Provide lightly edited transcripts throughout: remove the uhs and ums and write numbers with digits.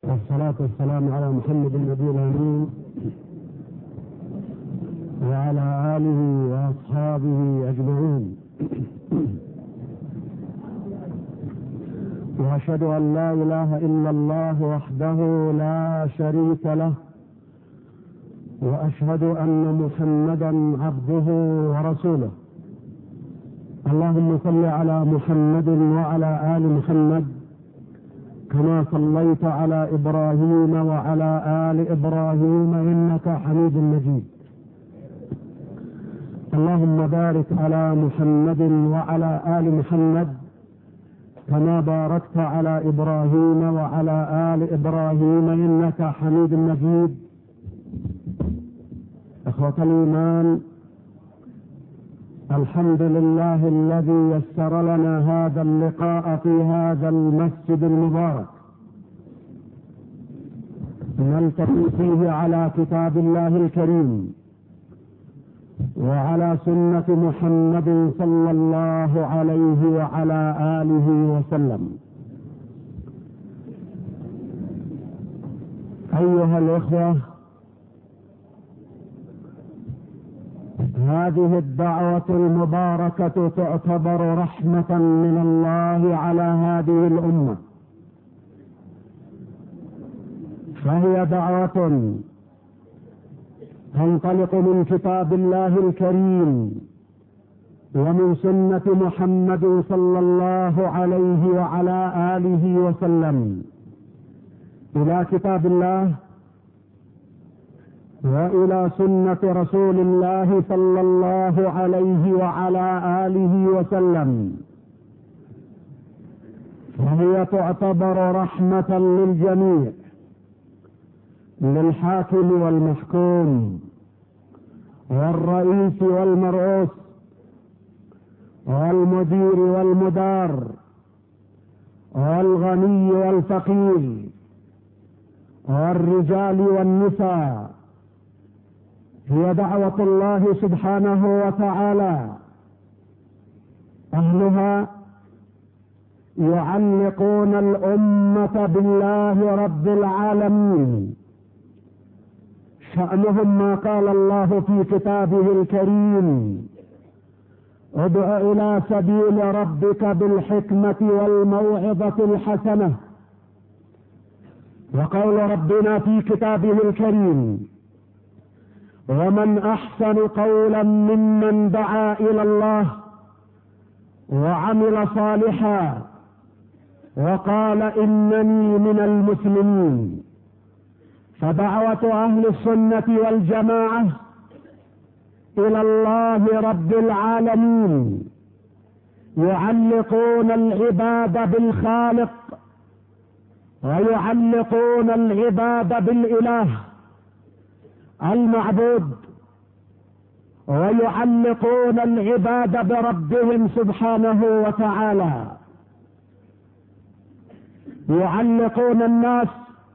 والصلاة والسلام على محمد النبي الأمين وعلى آله وأصحابه أجمعين. وأشهد أن لا إله إلا الله وحده لا شريك له، وأشهد أن محمدا عبده ورسوله. اللهم صل على محمد وعلى آل محمد كما صليت على إبراهيم وعلى آل إبراهيم إنك حميد مجيد. اللهم بارك على محمد وعلى آل محمد كما باركت على إبراهيم وعلى آل إبراهيم إنك حميد مجيد. إخوة الإيمان، الحمد لله الذي يسر لنا هذا اللقاء في هذا المسجد المبارك نلتقي فيه على كتاب الله الكريم وعلى سنة محمد صلى الله عليه وعلى آله وسلم. أيها الإخوة، هذه الدعوة المباركة تعتبر رحمة من الله على هذه الأمة، فهي دعوة تنطلق من كتاب الله الكريم ومن سنة محمد صلى الله عليه وعلى آله وسلم إلى كتاب الله وإلى سنة رسول الله صلى الله عليه وعلى آله وسلم، فهي تعتبر رحمة للجميع، للحاكم والمحكوم والرئيس والمرؤوس والمدير والمدار والغني والفقير والرجال والنساء. هي دعوة الله سبحانه وتعالى، أهلها يعلقون الأمة بالله رب العالمين، شأنهم ما قال الله في كتابه الكريم: ادع إلى سبيل ربك بالحكمة والموعظة الحسنة. وقول ربنا في كتابه الكريم: ومن أحسن قولا ممن دعا إلى الله وعمل صالحا وقال إنني من المسلمين. فدعوة أهل السنة والجماعة إلى الله رب العالمين يعلقون العباد بالخالق ويعلقون العباد بالإله المعبود، ويعلقون العباد بربهم سبحانه وتعالى. يعلقون الناس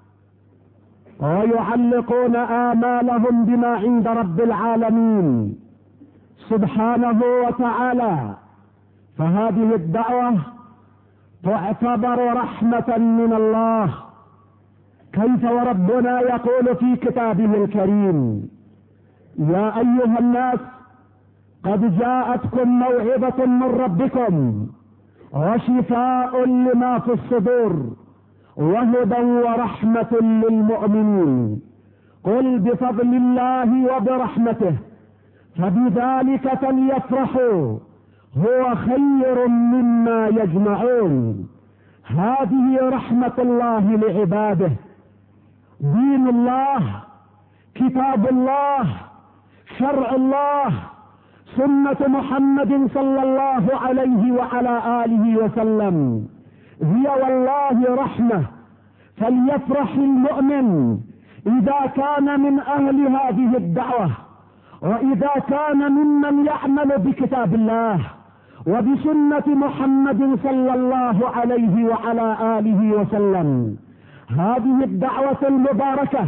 ويعلقون آمالهم بما عند رب العالمين سبحانه وتعالى. فهذه الدعوة تعتبر رحمة من الله. كيف وربنا يقول في كتابه الكريم: يا أيها الناس قد جاءتكم موعظة من ربكم وشفاء لما في الصدور وهدى ورحمة للمؤمنين. قل بفضل الله وبرحمته فبذلك فليفرحوا هو خير مما يجمعون. هذه رحمة الله لعباده، دين الله، كتاب الله، شرع الله، سنة محمد صلى الله عليه وعلى آله وسلم، هي والله رحمة. فليفرح المؤمن إذا كان من أهل هذه الدعوة، وإذا كان ممن يعمل بكتاب الله وبسنة محمد صلى الله عليه وعلى آله وسلم. هذه الدعوة المباركة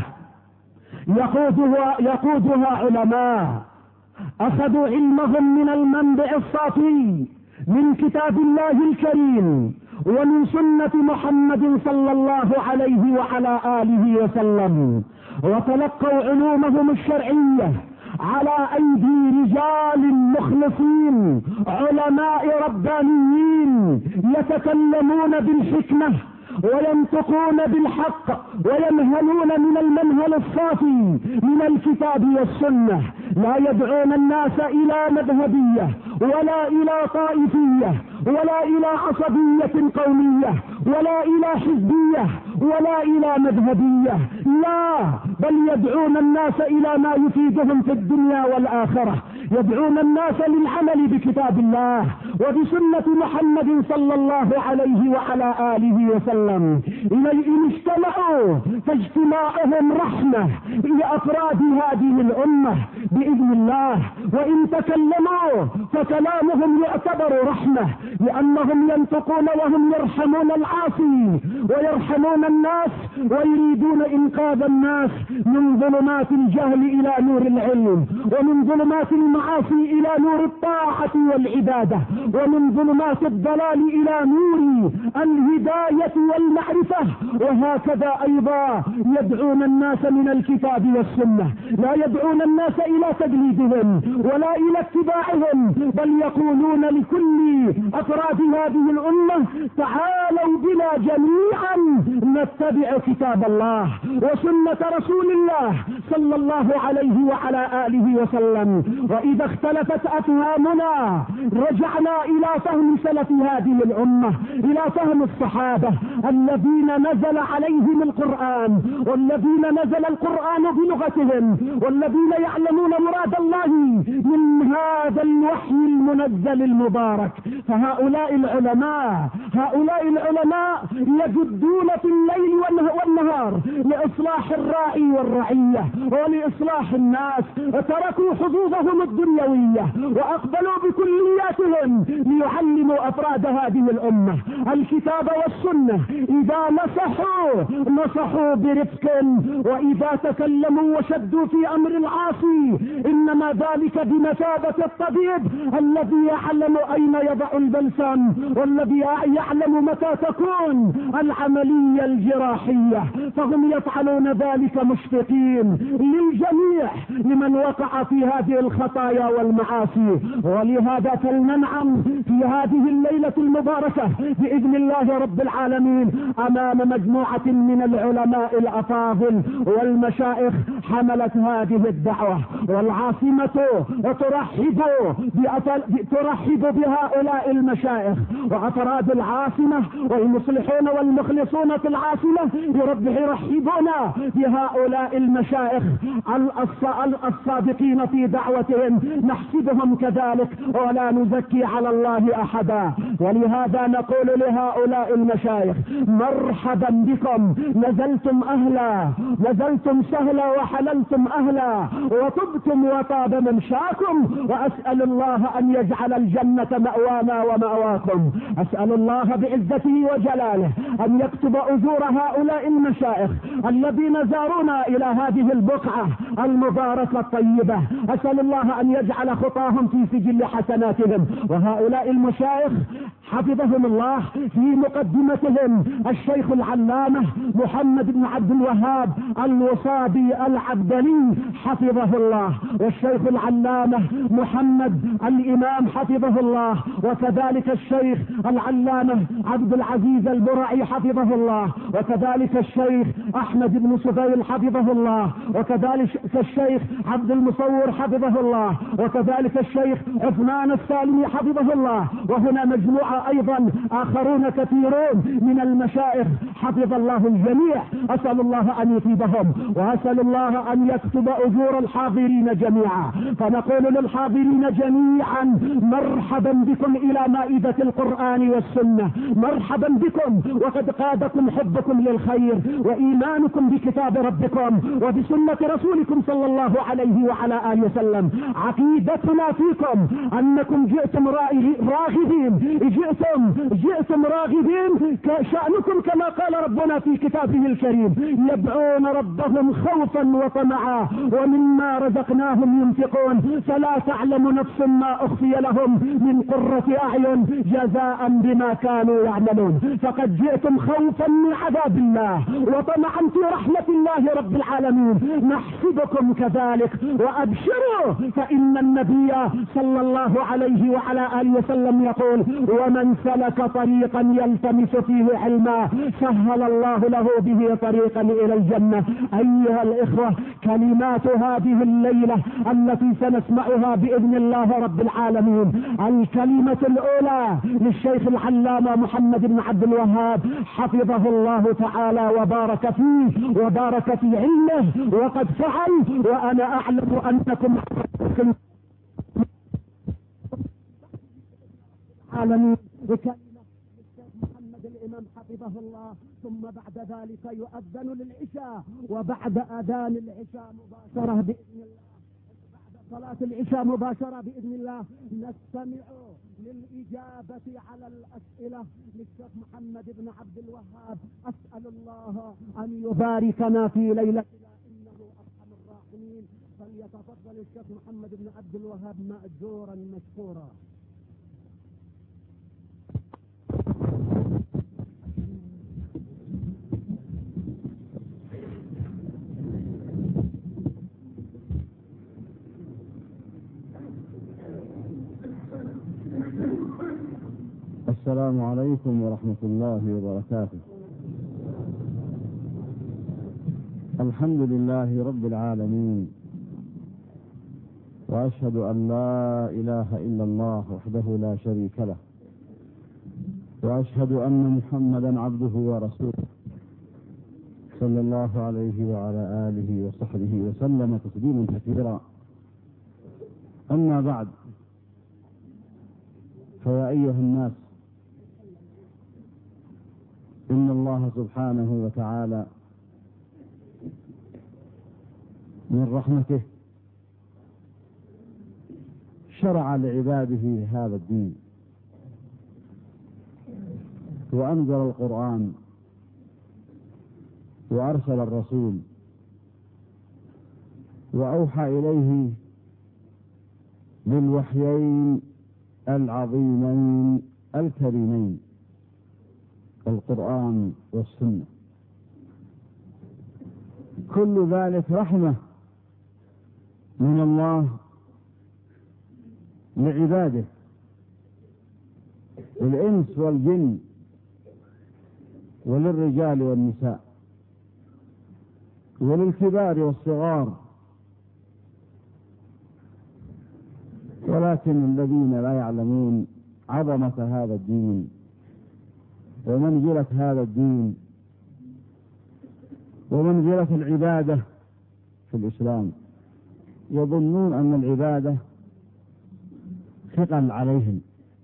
يقودها علماء أخذوا علمهم من المنبع الصافي من كتاب الله الكريم ومن سنة محمد صلى الله عليه وعلى آله وسلم، وتلقوا علومهم الشرعية على أيدي رجال مخلصين علماء ربانيين يتكلمون بالحكمة وينطقون بالحق وينهلون من المنهل الصافي من الكتاب والسنة، لا يدعون الناس إلى مذهبية ولا إلى طائفية ولا إلى عصبية قومية ولا إلى حزبية ولا إلى مذهبية، لا، بل يدعون الناس إلى ما يفيدهم في الدنيا والآخرة، يدعون الناس للعمل بكتاب الله وبسنة محمد صلى الله عليه وعلى آله وسلم. إن اجتمعوا فاجتماعهم رحمة لأفراد هذه الأمة بإذن الله، وإن تكلموا فكلامهم يعتبر رحمة، لأنهم ينطقون وهم يرحمون العاصي ويرحمون الناس ويريدون إنقاذ الناس من ظلمات الجهل إلى نور العلم، ومن ظلمات المعاصي إلى نور الطاعة والعبادة، ومن ظلمات الضلال إلى نور الهداية والمعرفة. وهكذا أيضا يدعون الناس من الكتاب والسنة، لا يدعون الناس إلى تقليدهم ولا إلى اتباعهم، بل يقولون لكل أفراد هذه الأمة تعالوا بنا جميعا نتبع كتاب الله وسنة رسول الله صلى الله عليه وعلى آله وسلم. وإذا اختلفت أفهامنا رجعنا إلى فهم سلف هذه الأمة، إلى فهم الصحابة الذين نزل عليهم القرآن، والذين نزل القرآن بلغتهم، والذين يعلمون مراد الله من هذا الوحي المنزل المبارك. فهؤلاء العلماء يجدون في الليل والنهار لإصلاح الراعي والرعية ولإصلاح الناس، تركوا حظوظهم الدنيوية وأقبلوا بكلياتهم ليعلموا أفراد هذه الأمة الكتاب والسنة. إذا نصحوا برفق، وإذا تكلموا وشدوا في أمر العاصي إنما ذلك بمثابة الطبيب الذي يعلم أين يضع البلسم، والذي يعلم متى تكون العملية الجراحية، فهم يفعلون ذلك مشفقين للجميع لمن وقع في هذه الخطايا والمعاصي. ولهذا فلننعم في هذه الليلة المباركة بإذن الله رب العالمين أمام مجموعة من العلماء الأفاضل والمشايخ حملت هذه الدعوة، والعاصمة ترحب بهؤلاء الشيخ وأفراد العاصمة والمصلحون والمخلصون في العاصمة يرحبون بهؤلاء المشايخ الصادقين في دعوتهم، نحسبهم كذلك ولا نزكي على الله أحدا. ولهذا نقول لهؤلاء المشايخ مرحبا بكم، نزلتم أهلا، نزلتم سهلا وحللتم أهلا وطبتم وطاب ممشاكم، وأسأل الله أن يجعل الجنة مأوانا ومأواكم. أسأل الله بعزته وجلاله أن يكتب أجور هؤلاء المشايخ الذين زارونا إلى هذه البقعة المباركة الطيبة. أسأل الله أن يجعل خطاهم في سجل حسناتهم. وهؤلاء المشايخ حفظهم الله في مقدمتهم الشيخ العلامة محمد بن عبد الوهاب الوصابي العبدلي حفظه الله، والشيخ العلامة محمد الإمام حفظه الله، وكذلك الشيخ العلامة عبد العزيز البرعي حفظه الله، وكذلك الشيخ أحمد بن سفيل حفظه الله، وكذلك الشيخ عبد المصور حفظه الله، وكذلك الشيخ عثمان السالمي حفظه الله. وهنا مجموعة أيضا آخرون كثيرون من المشايخ حفظ الله الجميع. أسأل الله أن يفيدهم، وأسأل الله أن يكتب أجور الحاضرين جميعا. فنقول للحاضرين جميعا مرحبا بكم إلى مائدة القرآن والسنة، مرحبا بكم، وقد قادكم حبكم للخير وإيمانكم بكتاب ربكم وبسنة رسولكم صلى الله عليه وعلى آله وسلم. عقيدتنا فيكم أنكم جئتم راغبين، جئتم راغبين شأنكم كما قال ربنا في كتابه الكريم يدعون ربهم خوفا وطمعا ومما رزقناهم ينفقون فلا تعلم نفس ما أخفي لهم من قرة أعين جزاء بما كانوا يعملون. فقد جئتم خوفا من عذاب الله وطمعا في رحمة الله رب العالمين، نحسبكم كذلك وأبشروا فإن النبي صلى الله عليه وعلى آله وسلم يقول ومن سلك طريقا يلتمس فيه علما سهل الله له به طريقا إلى الجنة. أيها الإخوة، كلمات هذه الليلة التي سنسمعها بإذن الله رب العالمين الكلمة الأولى للشيخ العلامة محمد بن عبد الوهاب حفظه الله تعالى وبارك فيه وبارك في علمه وقد فعل، وأنا أعلم أنكم العالمين بكلمة للشيخ محمد الإمام حفظه الله. ثم بعد ذلك يؤذن للعشاء، وبعد أذان العشاء مباشرة بإذن الله، بعد صلاة العشاء مباشرة بإذن الله نستمع للإجابة على الأسئلة للشيخ محمد بن عبد الوهاب. أسأل الله أن يباركنا في ليلتنا إنه أرحم الراحمين. فليتفضل الشيخ محمد بن عبد الوهاب مأجورا مشكورا. السلام عليكم ورحمة الله وبركاته. الحمد لله رب العالمين، وأشهد أن لا إله إلا الله وحده لا شريك له، وأشهد أن محمدا عبده ورسوله صلى الله عليه وعلى آله وصحبه وسلم تسليما كثيرا. أما بعد، فيا أيها الناس، إن الله سبحانه وتعالى من رحمته شرع لعباده هذا الدين، وأنزل القرآن وأرسل الرسول وأوحى إليه بالوحيين العظيمين الكريمين القرآن والسنة. كل ذلك رحمة من الله لعباده الإنس والجن وللرجال والنساء وللكبار والصغار. ولكن الذين لا يعلمون عظمة هذا الدين ومنزلة هذا الدين ومنزلة العبادة في الإسلام يظنون أن العبادة ثقل عليهم،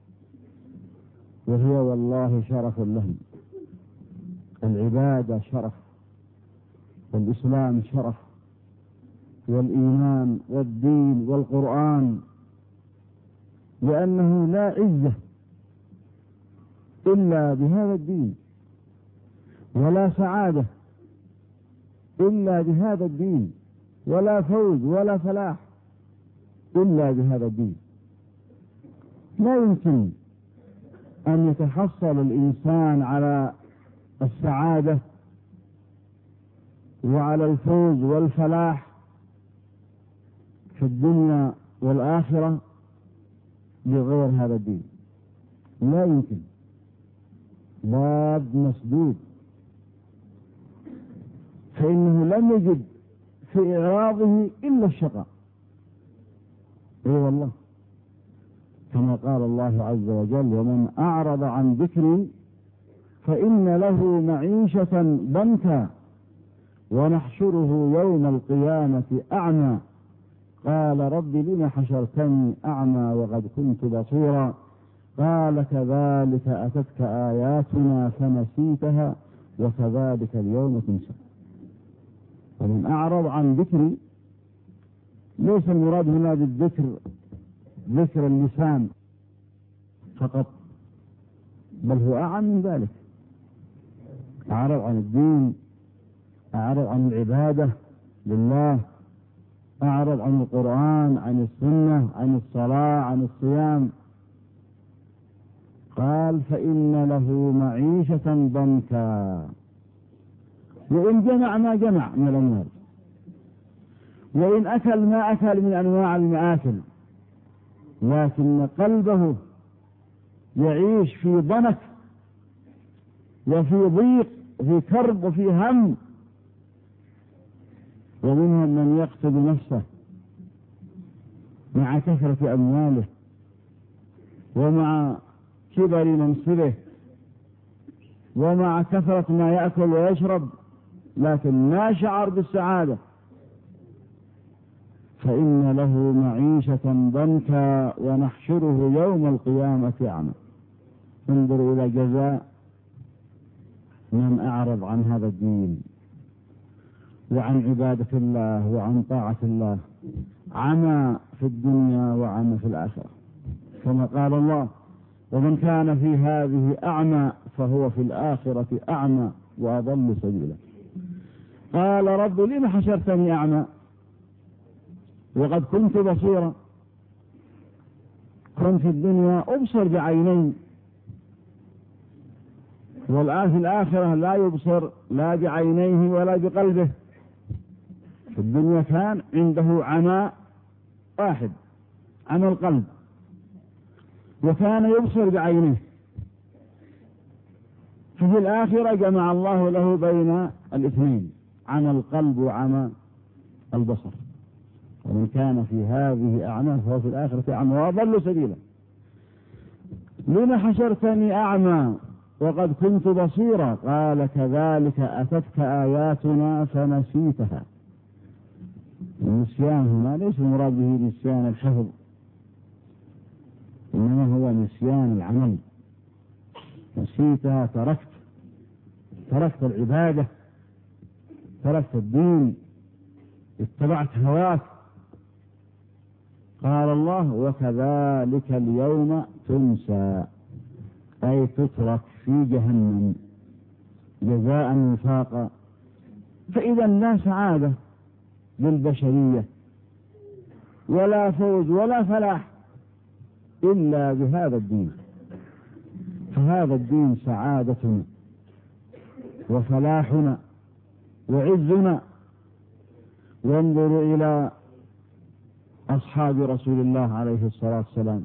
وهي والله شرف لهم. العبادة شرف، والإسلام شرف، والإيمان والدين والقرآن، لأنه لا عزة إلا بهذا الدين، ولا سعادة إلا بهذا الدين، ولا فوز ولا فلاح إلا بهذا الدين. لا يمكن أن يتحصل الإنسان على السعادة وعلى الفوز والفلاح في الدنيا والآخرة بغير هذا الدين. لا يمكن، باب مسدود، فإنه لم يجد في إعراضه إلا الشقاء. أي والله، كما قال الله عز وجل: ومن أعرض عن ذكري فإن له معيشة ضنكا ونحشره يوم القيامة أعمى قال رب لم حشرتني أعمى وقد كنت بصيرا قال كذلك أتتك آياتنا فنسيتها وكذلك اليوم تنسى. ومن أعرض عن ذكري ليس المراد هنا بالذكر ذكر اللسان فقط، بل هو أعم من ذلك. أعرض عن الدين، أعرض عن العبادة لله، أعرض عن القرآن، عن السنة، عن الصلاة، عن الصيام. قال فإن له معيشة ضنكا، وإن جمع ما جمع من الأموال، وإن أكل ما أكل من أنواع المآكل، لكن قلبه يعيش في ضنك وفي ضيق وفي كرب وفي هم. ومنهم من يقتل نفسه مع كثرة أمواله ومع كبر منصبه ومع كثرة ما يأكل ويشرب، لكن ما شعر بالسعادة. فإن له معيشة ضنكا ونحشره يوم القيامة أعمى. انظروا إلى جزاء من أعرض عن هذا الدين وعن عبادة الله وعن طاعة الله، عمى في الدنيا وعمى في الآخرة، كما قال الله: ومن كان في هذه أعمى فهو في الآخرة أعمى وأضل سبيلا. قال: رب لم حشرتني أعمى وقد كنت بصيرا؟ كنت في الدنيا أبصر بعيني، والآن في الآخرة لا يبصر لا بعينيه ولا بقلبه. في الدنيا كان عنده عمى واحد، عمى القلب، وكان يبصر بعينه. ففي الآخرة جمع الله له بين الاثنين، عمى القلب وعمى البصر. ومن كان في هذه أعمى فهو في الآخرة أعمى وأضل سبيلا. لم حشرتني أعمى وقد كنت بصيرا؟ قال: كذلك أتتك آياتنا فنسيتها. النسيان هنا ليس المراد به نسيان الحفظ، إنما هو نسيان العمل. نسيتها، تركت العبادة، تركت الدين، اتبعت هواك. قال الله: وكذلك اليوم تنسى، أي تترك في جهنم جزاء وفاقا. فإذا لا سعادة للبشرية ولا فوز ولا فلاح إلا بهذا الدين. فهذا الدين سعادتنا وفلاحنا وعزنا. وانظروا إلى أصحاب رسول الله عليه الصلاة والسلام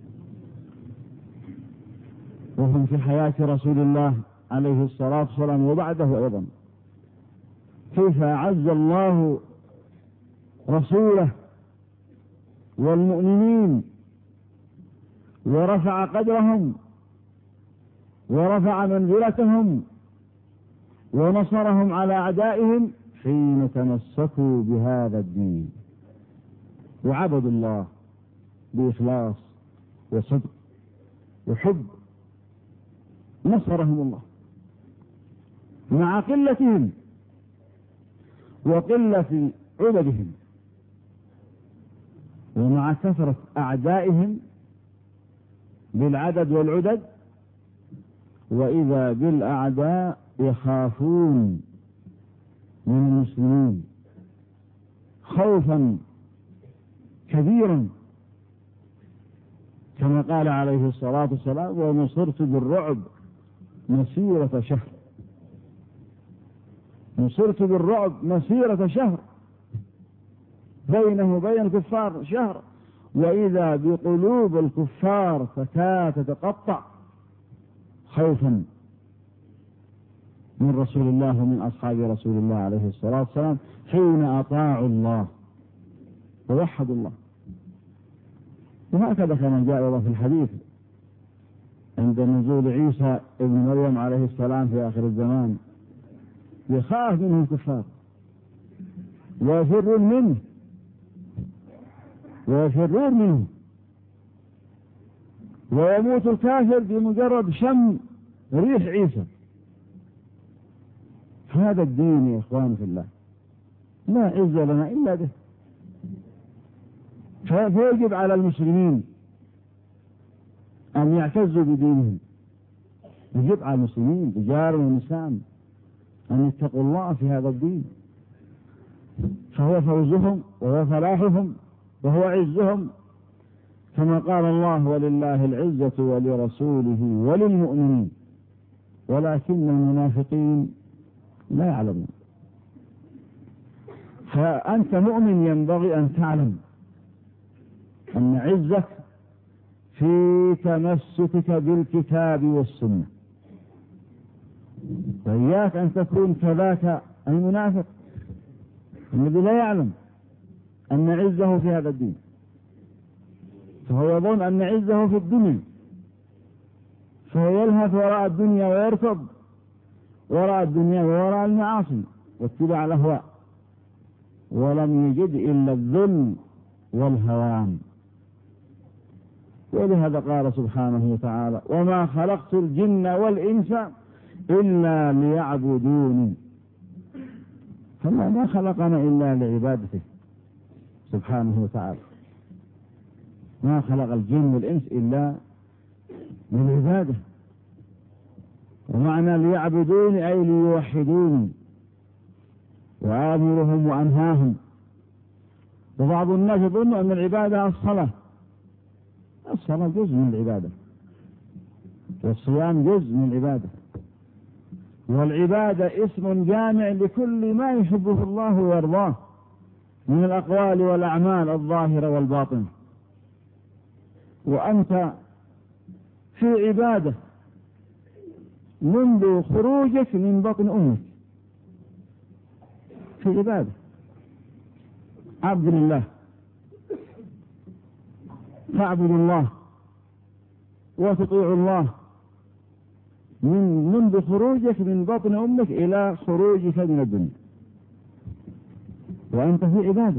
وهم في حياة رسول الله عليه الصلاة والسلام وبعده أيضا، كيف أعز الله رسوله والمؤمنين ورفع قدرهم ورفع منزلتهم ونصرهم على أعدائهم حين تمسكوا بهذا الدين وعبدوا الله بإخلاص وصدق وحب. نصرهم الله مع قلتهم وقلة عددهم ومع كثرة أعدائهم بالعدد والعدد. وإذا بالأعداء يخافون من المسلمين خوفا كبيرا، كما قال عليه الصلاة والسلام: ونصرت بالرعب مسيرة شهر. نصرت بالرعب مسيرة شهر، بينه وبين الكفار شهر. وإذا بقلوب الكفار فتاة تتقطع خوفا من رسول الله ومن أصحاب رسول الله عليه الصلاة والسلام حين أطاعوا الله ووحدوا الله. وهكذا كما جاء في الحديث عند نزول عيسى ابن مريم عليه السلام في آخر الزمان: يخاف منه الكفار ويفرون منه ويموت الكافر بمجرد شم ريح عيسى. هذا الدين يا إخوان في الله لا عز لنا إلا به. فيجب على المسلمين أن يعتزوا بدينهم يجب على المسلمين رجال ونساء أن يتقوا الله في هذا الدين، فهو فوزهم وهو فلاحهم وهو عزهم، كما قال الله: ولله العزة ولرسوله وللمؤمنين ولكن المنافقين لا يعلمون. فأنت مؤمن ينبغي أن تعلم أن عزك في تمسكك بالكتاب والسنة، وإياك أن تكون كذاك المنافق الذي لا يعلم أن عزه في هذا الدين، فهو يظن أن عزه في الدنيا، فهو يلهث وراء الدنيا ويركض وراء الدنيا ووراء المعاصي واتباع الأهواء، ولم يجد إلا الذل والهوان. ولهذا قال سبحانه وتعالى: وما خلقت الجن والإنس إلا ليعبدوني. فالله ما خلقنا إلا لعبادته سبحانه وتعالى، ما خلق الجن والإنس إلا للعبادة. ومعنى ليعبدوني أي ليوحدوني وآمرهم وأنهاهم. وبعض الناس يظن أن العبادة الصلاة جزء من العبادة، والصيام جزء من العبادة، والعبادة اسم جامع لكل ما يحبه الله ويرضاه من الأقوال والأعمال الظاهرة والباطنة. وأنت في عبادة منذ خروجك من بطن أمك، في عبادة عبد الله، تعبد الله وتطيع الله منذ خروجك من بطن أمك إلى خروجك من الدنيا، وأنت في عبادة،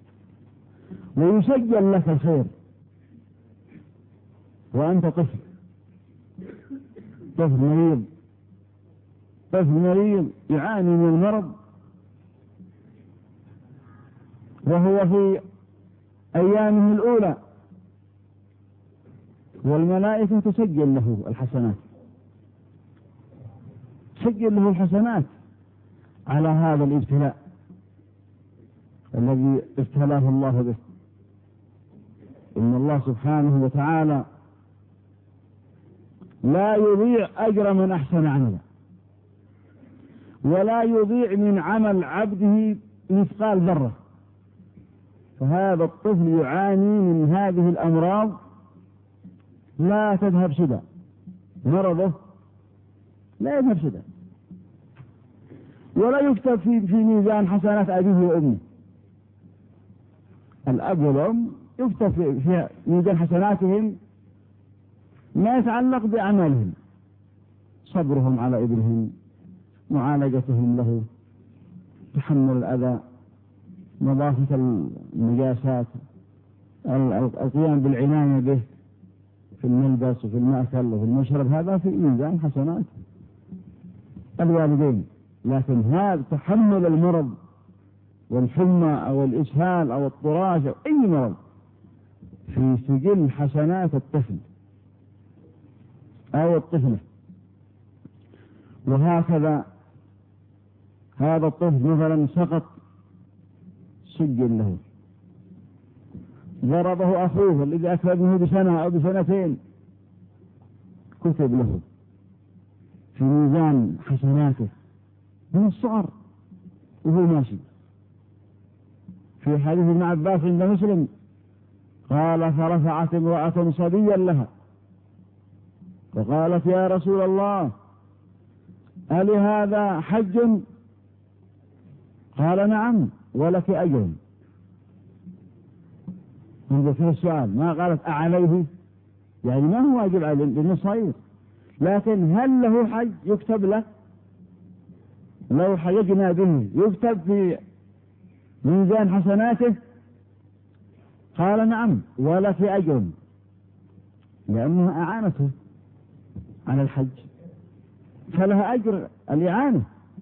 ويسجل لك الخير وأنت طفل مريض يعاني من المرض، وهو في أيامه الأولى، والملائكة تسجل له الحسنات، تسجل له الحسنات على هذا الابتلاء الذي ابتلاه الله به. إن الله سبحانه وتعالى لا يضيع أجر من أحسن عملا، ولا يضيع من عمل عبده مثقال ذرة. فهذا الطفل يعاني من هذه الأمراض لا تذهب سدى، مرضه لا يذهب سدى، ولا يكتب في ميزان حسنات أبيه وأمه. الأب والأم يكتب في ميزان حسناتهم ما يتعلق بأعمالهم، صبرهم على ابنهم، معالجتهم له، تحمل الأذى، نظافة النجاسات، القيام بالعناية به في الملبس وفي المأكل وفي المشرب، هذا في ميزان حسنات الوالدين. لكن هذا تحمل المرض والحمى أو الإسهال أو الطراش أو أي مرض في سجل حسنات الطفل أو الطفلة. وهكذا هذا الطفل مثلا سقط، سجل له. ضربه أخوه الذي أكبره بسنة أو بسنتين، كتب له في ميزان حسناته من الصغر وهو ماشي. في حديث ابن عباس عند مسلم قال: فرفعت امرأة صبيا لها فقالت: يا رسول الله ألهذا حج؟ قال: نعم ولك أجر. انظر في السؤال، ما قالت أعليه، يعني ما هو واجب عليه لأنه صغير، لكن هل له حج يكتب له؟ لو حججنا به يكتب في ميزان حسناته؟ قال: نعم ولك أجر، لأنها أعانته على الحج، فلها أجر الإعانة،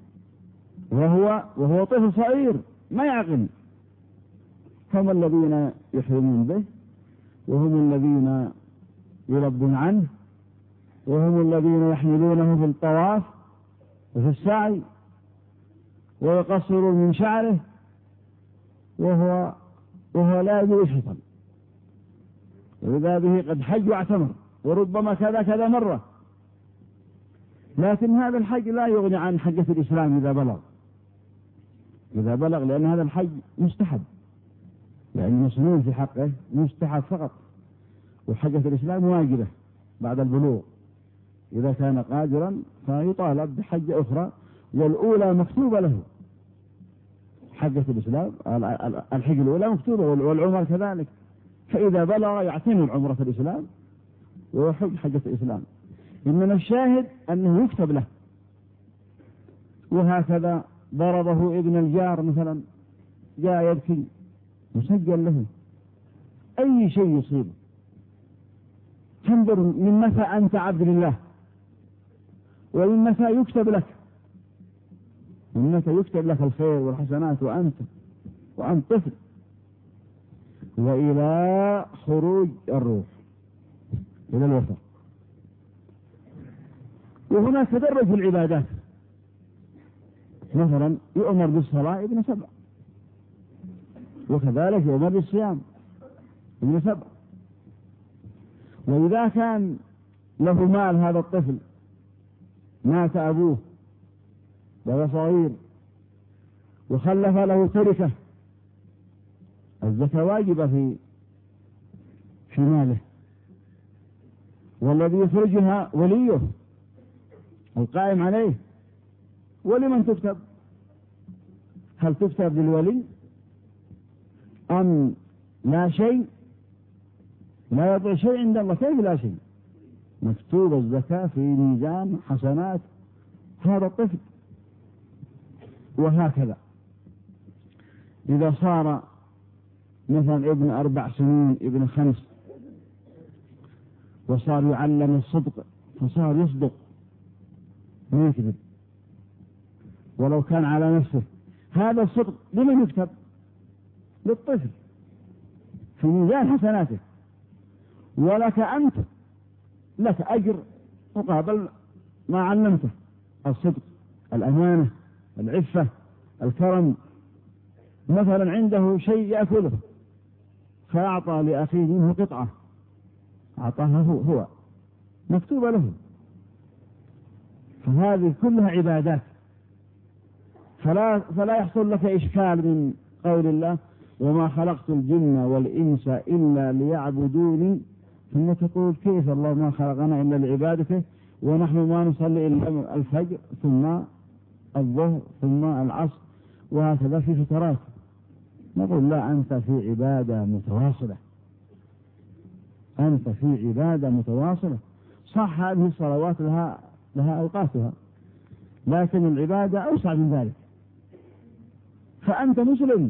وهو طفل صغير ما يعقل. هم الذين يحرمون به، وهم الذين يربون عنه، وهم الذين يحملونه في الطواف وفي السعي ويقصرون من شعره وهو لا يدري شيئا، وإذا به قد حج واعتمر وربما كذا مرة. لكن هذا الحج لا يغني عن حجة الإسلام إذا بلغ، لأن هذا الحج مستحب، يعني مسنون في حقه مستحب فقط، وحجة الإسلام واجبة بعد البلوغ. إذا كان قادرا فيطالب بحجة أخرى، والأولى مكتوبة له، حجة الإسلام الحج الأولى مكتوبة، والعمر كذلك، فإذا بلغ يعتمر عمرة الإسلام ويحج حجة الإسلام. إنما الشاهد أنه يكتب له. وهكذا ضربه ابن الجار مثلا، جاء يبكي، مسجل له أي شيء يصيبه. تنظر من متى أنت عبد لله، ومن متى يكتب لك، من متى يكتب لك الخير والحسنات وأنت طفل، وإلى خروج الروح إلى الوفاة. وهناك تدرج في العبادات، مثلا يؤمر بالصلاة ابن 7، وكذلك يؤمر بالصيام ابن 7. وإذا كان له مال هذا الطفل، مات أبوه وهو صغير وخلف له تركة، الزكاة واجبة في ماله، والذي يخرجها وليه القائم عليه. ولمن تكتب؟ هل تكتب للولي أم لا شيء؟ لا يضع شيء عند الله. كيف لا شيء؟ مكتوب الزكاة في ميزان حسنات هذا الطفل. وهكذا إذا صار مثلا ابن 4 سنين، ابن 5، وصار يعلم الصدق، فصار يصدق ما يكذب ولو كان على نفسه، هذا الصدق لمن يكتب؟ للطفل في ميزان حسناته، ولك أنت لك أجر مقابل ما علمته، الصدق، الأمانة، العفة، الكرم. مثلا عنده شيء يأكله فأعطى لأخيه منه قطعة، أعطاها هو مكتوبة له. فهذه كلها عبادات. فلا يحصل لك إشكال من قول الله وما خلقت الجن والإنس إلا ليعبدوني، ثم تقول كيف الله ما خلقنا إلا لعبادته ونحن ما نصلي إلا الفجر ثم الظهر ثم العصر وهكذا في فترات. نقول لا، أنت في عبادة متواصلة، أنت في عبادة متواصلة. صح هذه الصلوات لها أوقاتها، لكن العبادة أوسع من ذلك. فأنت مسلم،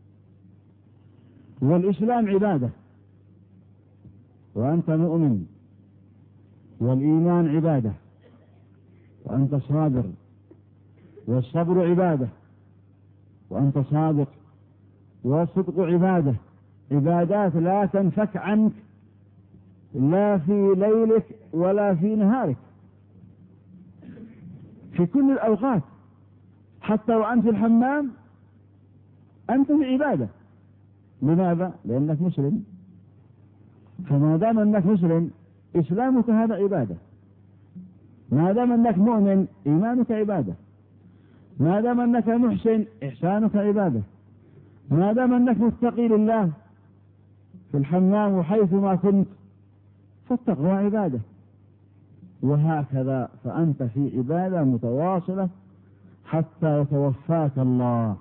والإسلام عبادة، وأنت مؤمن، والإيمان عبادة، وأنت صابر، والصبر عبادة، وأنت صادق، والصدق عبادة. عبادات لا تنفك عنك لا في ليلك ولا في نهارك، في كل الأوقات، حتى وأنت في الحمام أنت في عبادة. لماذا؟ لأنك مسلم. فما دام أنك مسلم إسلامك هذا عبادة، ما دام أنك مؤمن إيمانك عبادة، ما دام أنك محسن إحسانك عبادة، ما دام أنك متقي لله في الحمام وحيث ما كنت فالتقوى عبادة. وهكذا فأنت في عبادة متواصلة حتى يتوفاك الله.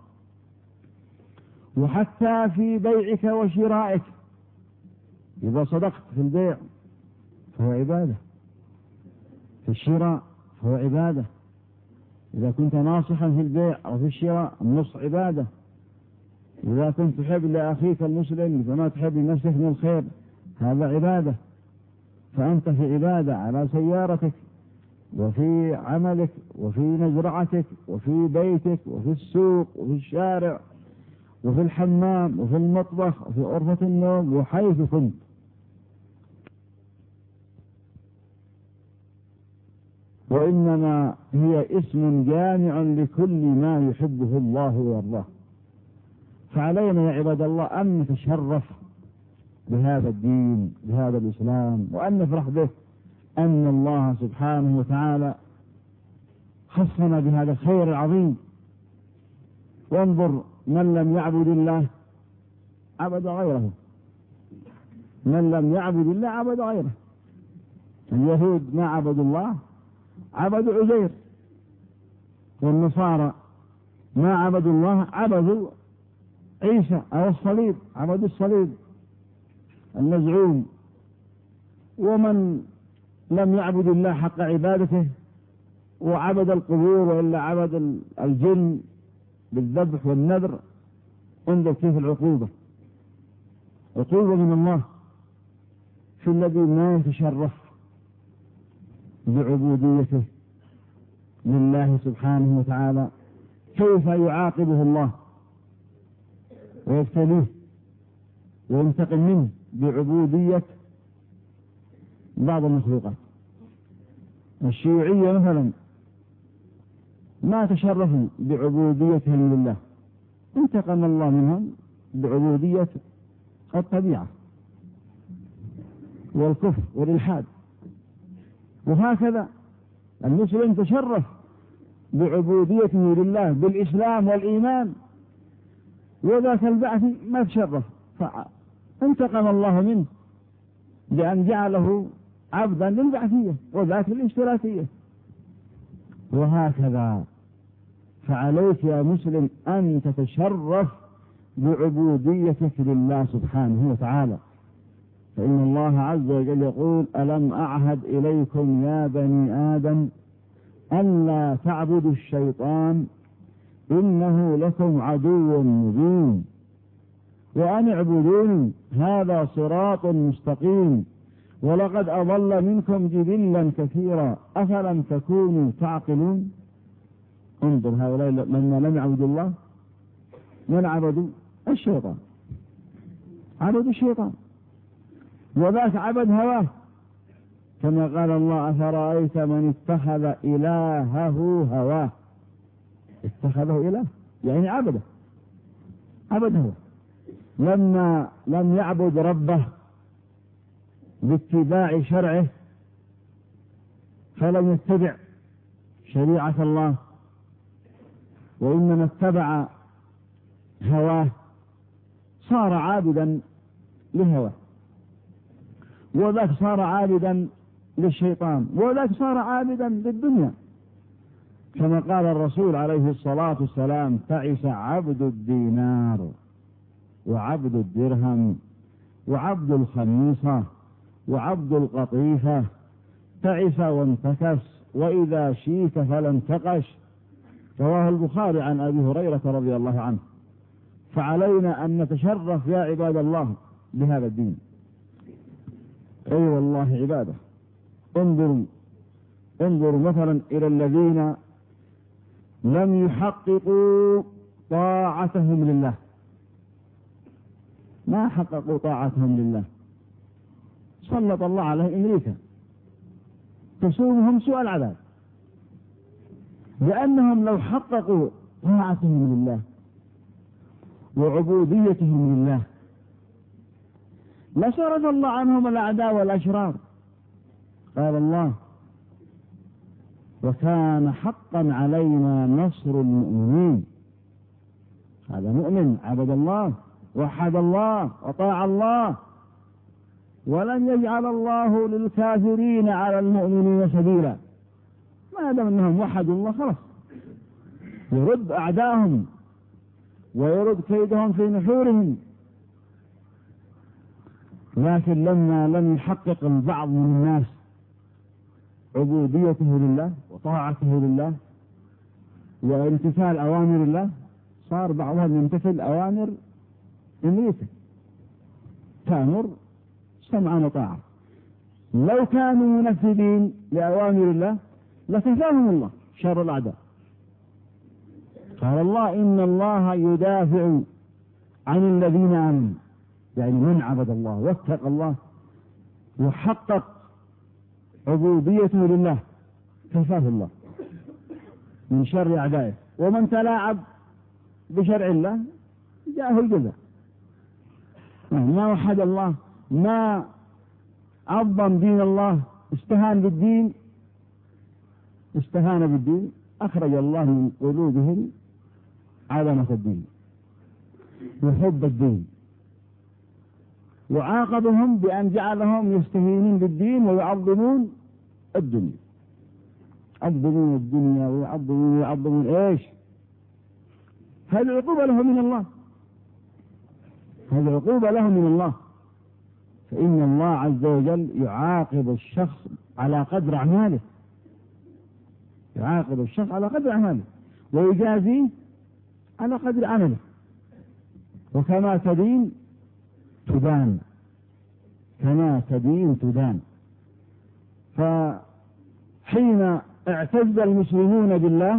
وحتى في بيعك وشرائك، إذا صدقت في البيع فهو عبادة، في الشراء فهو عبادة. إذا كنت ناصحا في البيع أو في الشراء النصح عبادة. إذا كنت تحب لأخيك المسلم فما تحب لنفسك من الخير هذا عبادة. فأنت في عبادة على سيارتك وفي عملك وفي مزرعتك وفي بيتك وفي السوق وفي الشارع وفي الحمام وفي المطبخ وفي غرفة النوم وحيث كنت. وإنما هي اسم جامع لكل ما يحبه الله ويرضاه. فعلينا يا عباد الله أن نتشرف بهذا الدين، بهذا الإسلام، وأن نفرح به، أن الله سبحانه وتعالى خصنا بهذا الخير العظيم. وانظر، من لم يعبد الله عبد غيره، من لم يعبد الله عبد غيره. اليهود ما عبدوا الله، عبدوا عزير، والنصارى ما عبدوا الله، عبدوا عيسى أو الصليب، عبدوا الصليب المزعوم. ومن لم يعبد الله حق عبادته وعبد القبور وإلا عبد الجن بالذبح والنذر، انظر كيف العقوبة، عقوبة من الله في الذي ما يتشرف بعبوديته لله سبحانه وتعالى، كيف يعاقبه الله ويبتليه وينتقم منه بعبودية بعض المخلوقات. الشيوعية مثلا ما تشرفوا بعبوديتهم لله، انتقم الله منهم بعبودية الطبيعة والكفر والإلحاد. وهكذا المسلم تشرف بعبوديته لله بالإسلام والإيمان، وذاك البعثي ما تشرف، فانتقم الله منه بأن جعله عبدا للبعثية وذاك للاشتراكية. وهكذا فعليك يا مسلم أن تتشرف بعبوديتك لله سبحانه وتعالى، فإن الله عز وجل يقول: ألم أعهد إليكم يا بني آدم ألا تعبدوا الشيطان إنه لكم عدو مبين وأن اعبدوني هذا صراط مستقيم ولقد أضل منكم جبلا كثيرا أفلم تكونوا تعقلون. انظر، هؤلاء من لم يعبدوا الله من عبدوا الشيطان، عبدوا الشيطان، وذاك عبد هواه، كما قال الله: أفرأيت من اتخذ إلهه هواه. اتخذه إله يعني عبده، عبده، لما لم يعبد ربه باتباع شرعه، فلم يتبع شريعة الله وإنما اتبع هواه، صار عابدا لهواه، وذاك صار عابدا للشيطان، وذاك صار عابدا للدنيا، كما قال الرسول عليه الصلاة والسلام: تعس عبد الدينار وعبد الدرهم وعبد الخميصة وعبد القطيفة، تعس وانتكس وإذا شيك فلا انتقش. رواه البخاري عن أبي هريرة رضي الله عنه. فعلينا أن نتشرف يا عباد الله بهذا الدين. أي والله عبادة، انظروا مثلا إلى الذين لم يحققوا طاعتهم لله، ما حققوا طاعتهم لله، سلط الله عليه أمريكا تسومهم سوء العذاب، لأنهم لو حققوا طاعتهم لله وعبوديتهم لله لصرف الله عنهم الأعداء والأشرار. قال الله: وكان حقا علينا نصر المؤمنين. هذا مؤمن عبد الله وحد الله وطاع الله، ولن يجعل الله للكافرين على المؤمنين سبيلا. ما دام انهم وحدوا الله خلاص يرد اعداءهم ويرد كيدهم في نحورهم. لكن لما لم يحقق البعض من الناس عبوديته لله وطاعته لله وامتثال أوامر الله، صار بعضهم يمتثل أوامر أمريكا، تأمر سمعا وطاعة. لو كانوا منفذين لأوامر الله لكفاهم الله شر الأعداء. قال الله: إن الله يدافع عن الذين آمنوا، يعني من عبد الله واتقى الله وحقق عبوديته لله كفاه الله من شر أعدائه. ومن تلاعب بشرع الله جاءه الجزاء. ما وحد الله، ما عظم دين الله، استهان بالدين، أخرج الله من قلوبهم عظمة الدين وحب الدين، وعاقبهم بأن جعلهم يستهينون بالدين ويعظمون الدنيا. يعظمون الدنيا ويعظمون إيش؟ هذه عقوبة له من الله، هذه عقوبة له من الله. فإن الله عز وجل يعاقب الشخص على قدر أعماله، يعاقب الشخص على قدر أعماله ويجازيه على قدر عمله. وكما تدين تدان، كما تدين تدان. فحين اعتز المسلمون بالله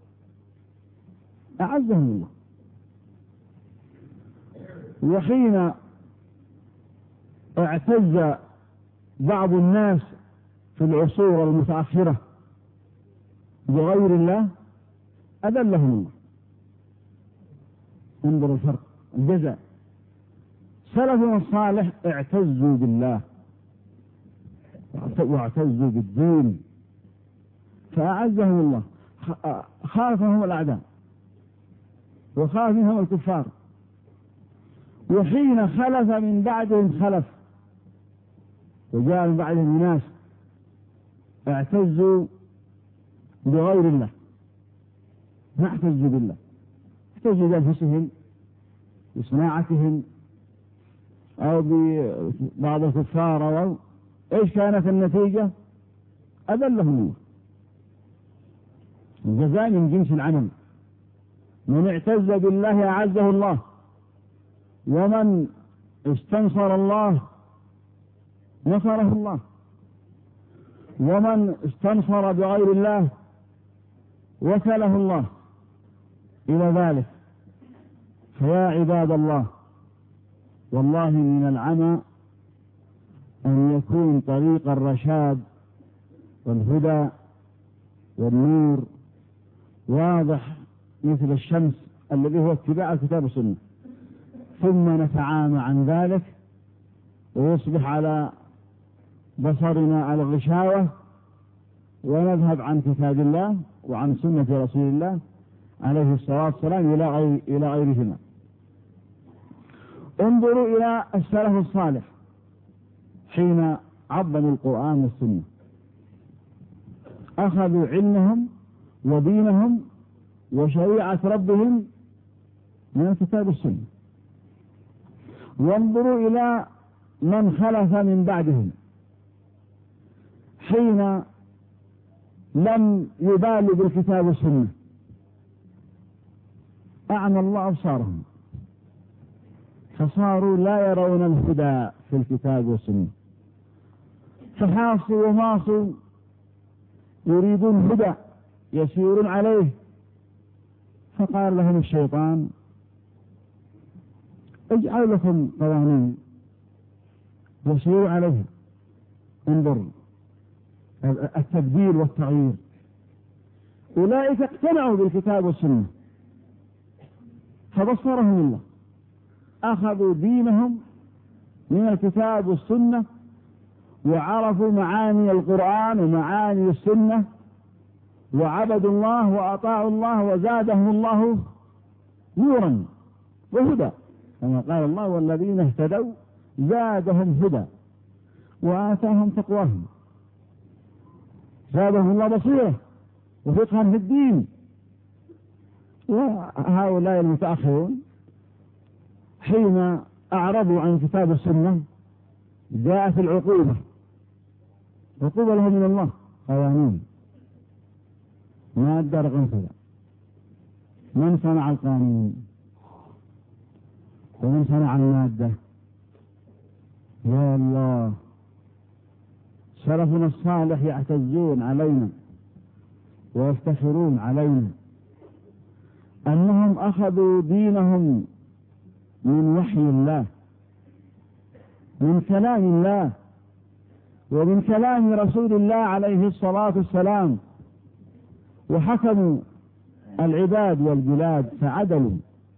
أعزهم الله، وحين اعتز بعض الناس في العصور المتأخرة بغير الله أذلهم الله. انظروا الفرق، الجزاء. سلفنا الصالح اعتزوا بالله واعتزوا بالدين فأعزهم الله، خافهم الأعداء وخاف منهم الكفار. وحين خلف من بعدهم خلف وجاء من بعدهم ناس اعتزوا بغير الله، ما اعتزوا بالله، اعتزوا بأنفسهم بصناعتهم أو ببعض الكفار أو إيش كانت النتيجة؟ أذلهم الله. الجزاء من جنس العمل. من اعتز بالله أعزه الله، ومن استنصر الله نصره الله، ومن استنصر بغير الله وكله الله إلى ذلك. فيا عباد الله، والله من العمى أن يكون طريق الرشاد والهدى والنور واضح مثل الشمس الذي هو اتباع الكتاب والسنة، ثم نتعامى عن ذلك ويصبح على بصرنا على الغشاوة ونذهب عن كتاب الله وعن سنة رسول الله عليه الصلاة والسلام إلى غيرهما. انظروا إلى السلف الصالح حين عظموا القرآن والسنة، أخذوا علمهم ودينهم وشريعة ربهم من الكتاب والسنة. وانظروا إلى من خلف من بعدهم حين لم يبالوا بالكتاب والسنة، أعمى الله أبصارهم فصاروا لا يرون الهدى في الكتاب والسنة، فحاصوا وماصوا يريدون هدى يسيرون عليه. فقال لهم الشيطان اجعل لكم قوانين يسيروا عليها. انظر التبديل والتغيير. أولئك اقتنعوا بالكتاب والسنة فبصرهم الله، أخذوا دينهم من الكتاب والسنة وعرفوا معاني القرآن ومعاني السنة وعبدوا الله وأطاعوا الله وزادهم الله نورا وهدى، كما قال الله والذين اهتدوا زادهم هدى وآتاهم تقواهم. زادهم الله بصيرة وفقها في الدين. وهؤلاء المتأخرون حين أعرضوا عن كتاب السنة جاءت العقوبة، عقوبة لهم من الله، قوانين مادة رقم كذا، من صنع القانون ومن صنع المادة. يا الله، سلفنا الصالح يعتزون علينا ويفتخرون علينا أنهم أخذوا دينهم من وحي الله، من كلام الله ومن كلام رسول الله عليه الصلاة والسلام وحكموا العباد والبلاد فعدلوا،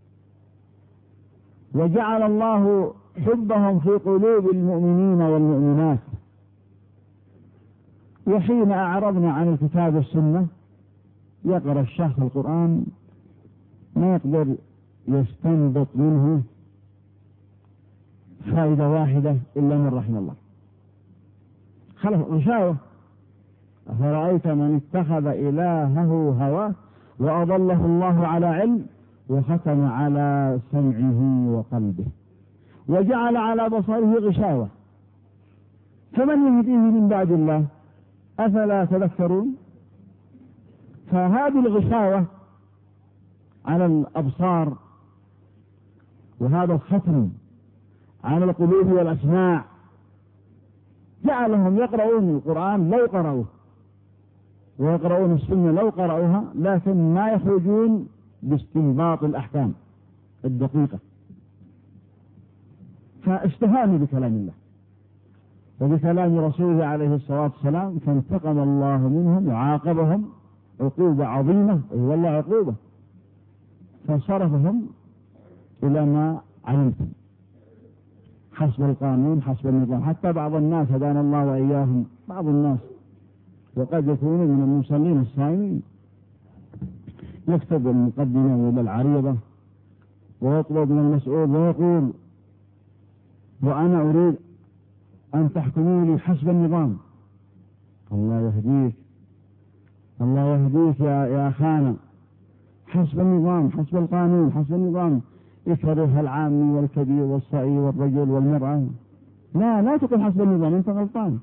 وجعل الله حبهم في قلوب المؤمنين والمؤمنات. وحين أعرضنا عن الكتاب والسنة يقرأ الشيخ القرآن ما يقدر يستنبط منه فائدة واحدة إلا من رحم الله. خلف غشاوة. أفرأيت من اتخذ إلهه هواه وأضله الله على علم وختم على سمعه وقلبه وجعل على بصره غشاوة، فمن يهديه من بعد الله أفلا تذكرون؟ فهذه الغشاوة على الأبصار وهذا الختم على القلوب والأسماع جعلهم يقرؤون القرآن لو قرأوه ويقرؤون السنة لو قرأوها، لكن ما يخرجون باستنباط الأحكام الدقيقة، فاستهانوا بكلام الله وبكلام رسوله عليه الصلاة والسلام، فانتقم الله منهم وعاقبهم عقوبة عظيمة والله عقوبة، فصرفهم إلى ما علمتم حسب القانون حسب النظام. حتى بعض الناس هدانا الله وإياهم، بعض الناس وقد يكونوا من المصلين الصائمين يكتب المقدمة ولا العريضة ويطلب من المسؤول ويقول وأنا أريد أن تحكموا لي حسب النظام. الله يهديك الله يهديك يا أخانا، حسب النظام حسب القانون حسب النظام. يكره العامي والكبير والصغير والرجل والمرأة. لا تقول حسب النظام، أنت غلطان.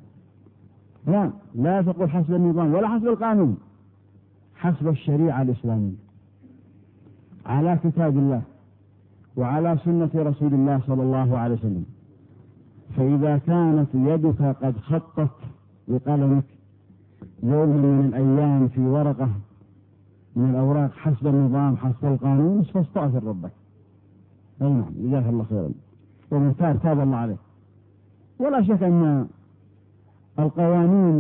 لا تقول حسب النظام ولا حسب القانون، حسب الشريعة الإسلامية على كتاب الله وعلى سنة رسول الله صلى الله عليه وسلم. فإذا كانت يدك قد خطت بقلمك يوم من الأيام في ورقة من الأوراق حسب النظام حسب القانون فاستغفر ربك. نعم جزاك الله خيرا. ومن تاب الله عليه. ولا شك أن القوانين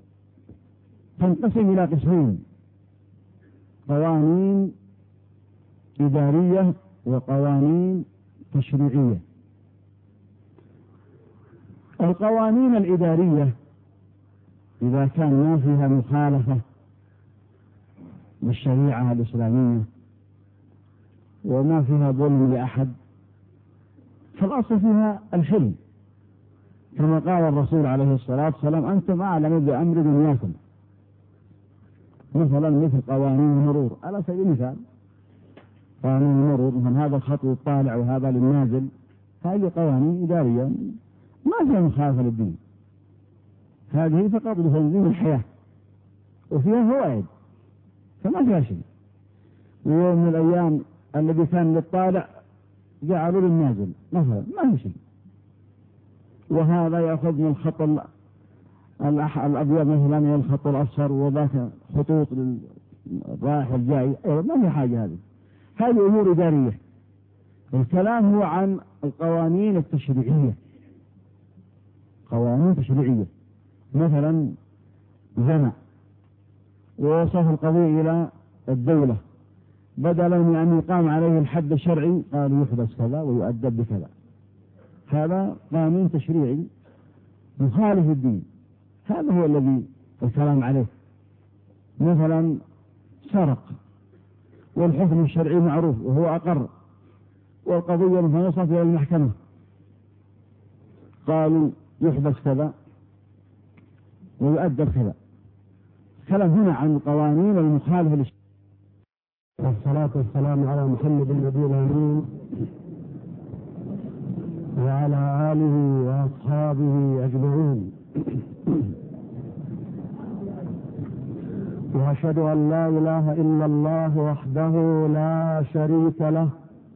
تنقسم إلى قسمين: قوانين إدارية وقوانين تشريعية. القوانين الإدارية إذا كان ما فيها مخالفة بالشريعة الإسلامية وما فيها ظلم لأحد فالأصل فيها الحلم، كما قال الرسول عليه الصلاة والسلام: أنتم أعلم بأمر دنياكم. مثلا مثل قوانين المرور على سبيل المثال، قانون المرور مثل هذا الخط للطالع وهذا للنازل، هذه قوانين إدارية ما فيها مخالفة للدين، هذه فقط لتنظيم الحياة وفيها فوائد فما فيها شيء. ويوم من الأيام الذي كان للطالع جعلوا للنازل مثلا ما في شيء، وهذا يأخذ من الخط الأبيض مثلا والخط الأصفر وذاك خطوط للرايح والجاي، ما في حاجة. هذه أمور إدارية. الكلام هو عن القوانين التشريعية. قوانين تشريعية مثلا زنا ووصف القضية إلى الدولة، بدلا من أن يقام عليه الحد الشرعي قالوا يحبس كذا ويؤدب بكذا. هذا قانون تشريعي مخالف الدين، هذا هو الذي الكلام عليه. مثلا سرق والحكم الشرعي معروف وهو أقر، والقضية مثلا وصلت إلى المحكمة قالوا يحبس كذا ويؤدب كذا. كلام هنا عن القوانين المخالفة للشرع. والصلاة والسلام على محمد النبي الأمين وعلى آله وأصحابه أجمعين. وأشهد أن لا إله إلا الله وحده لا شريك له،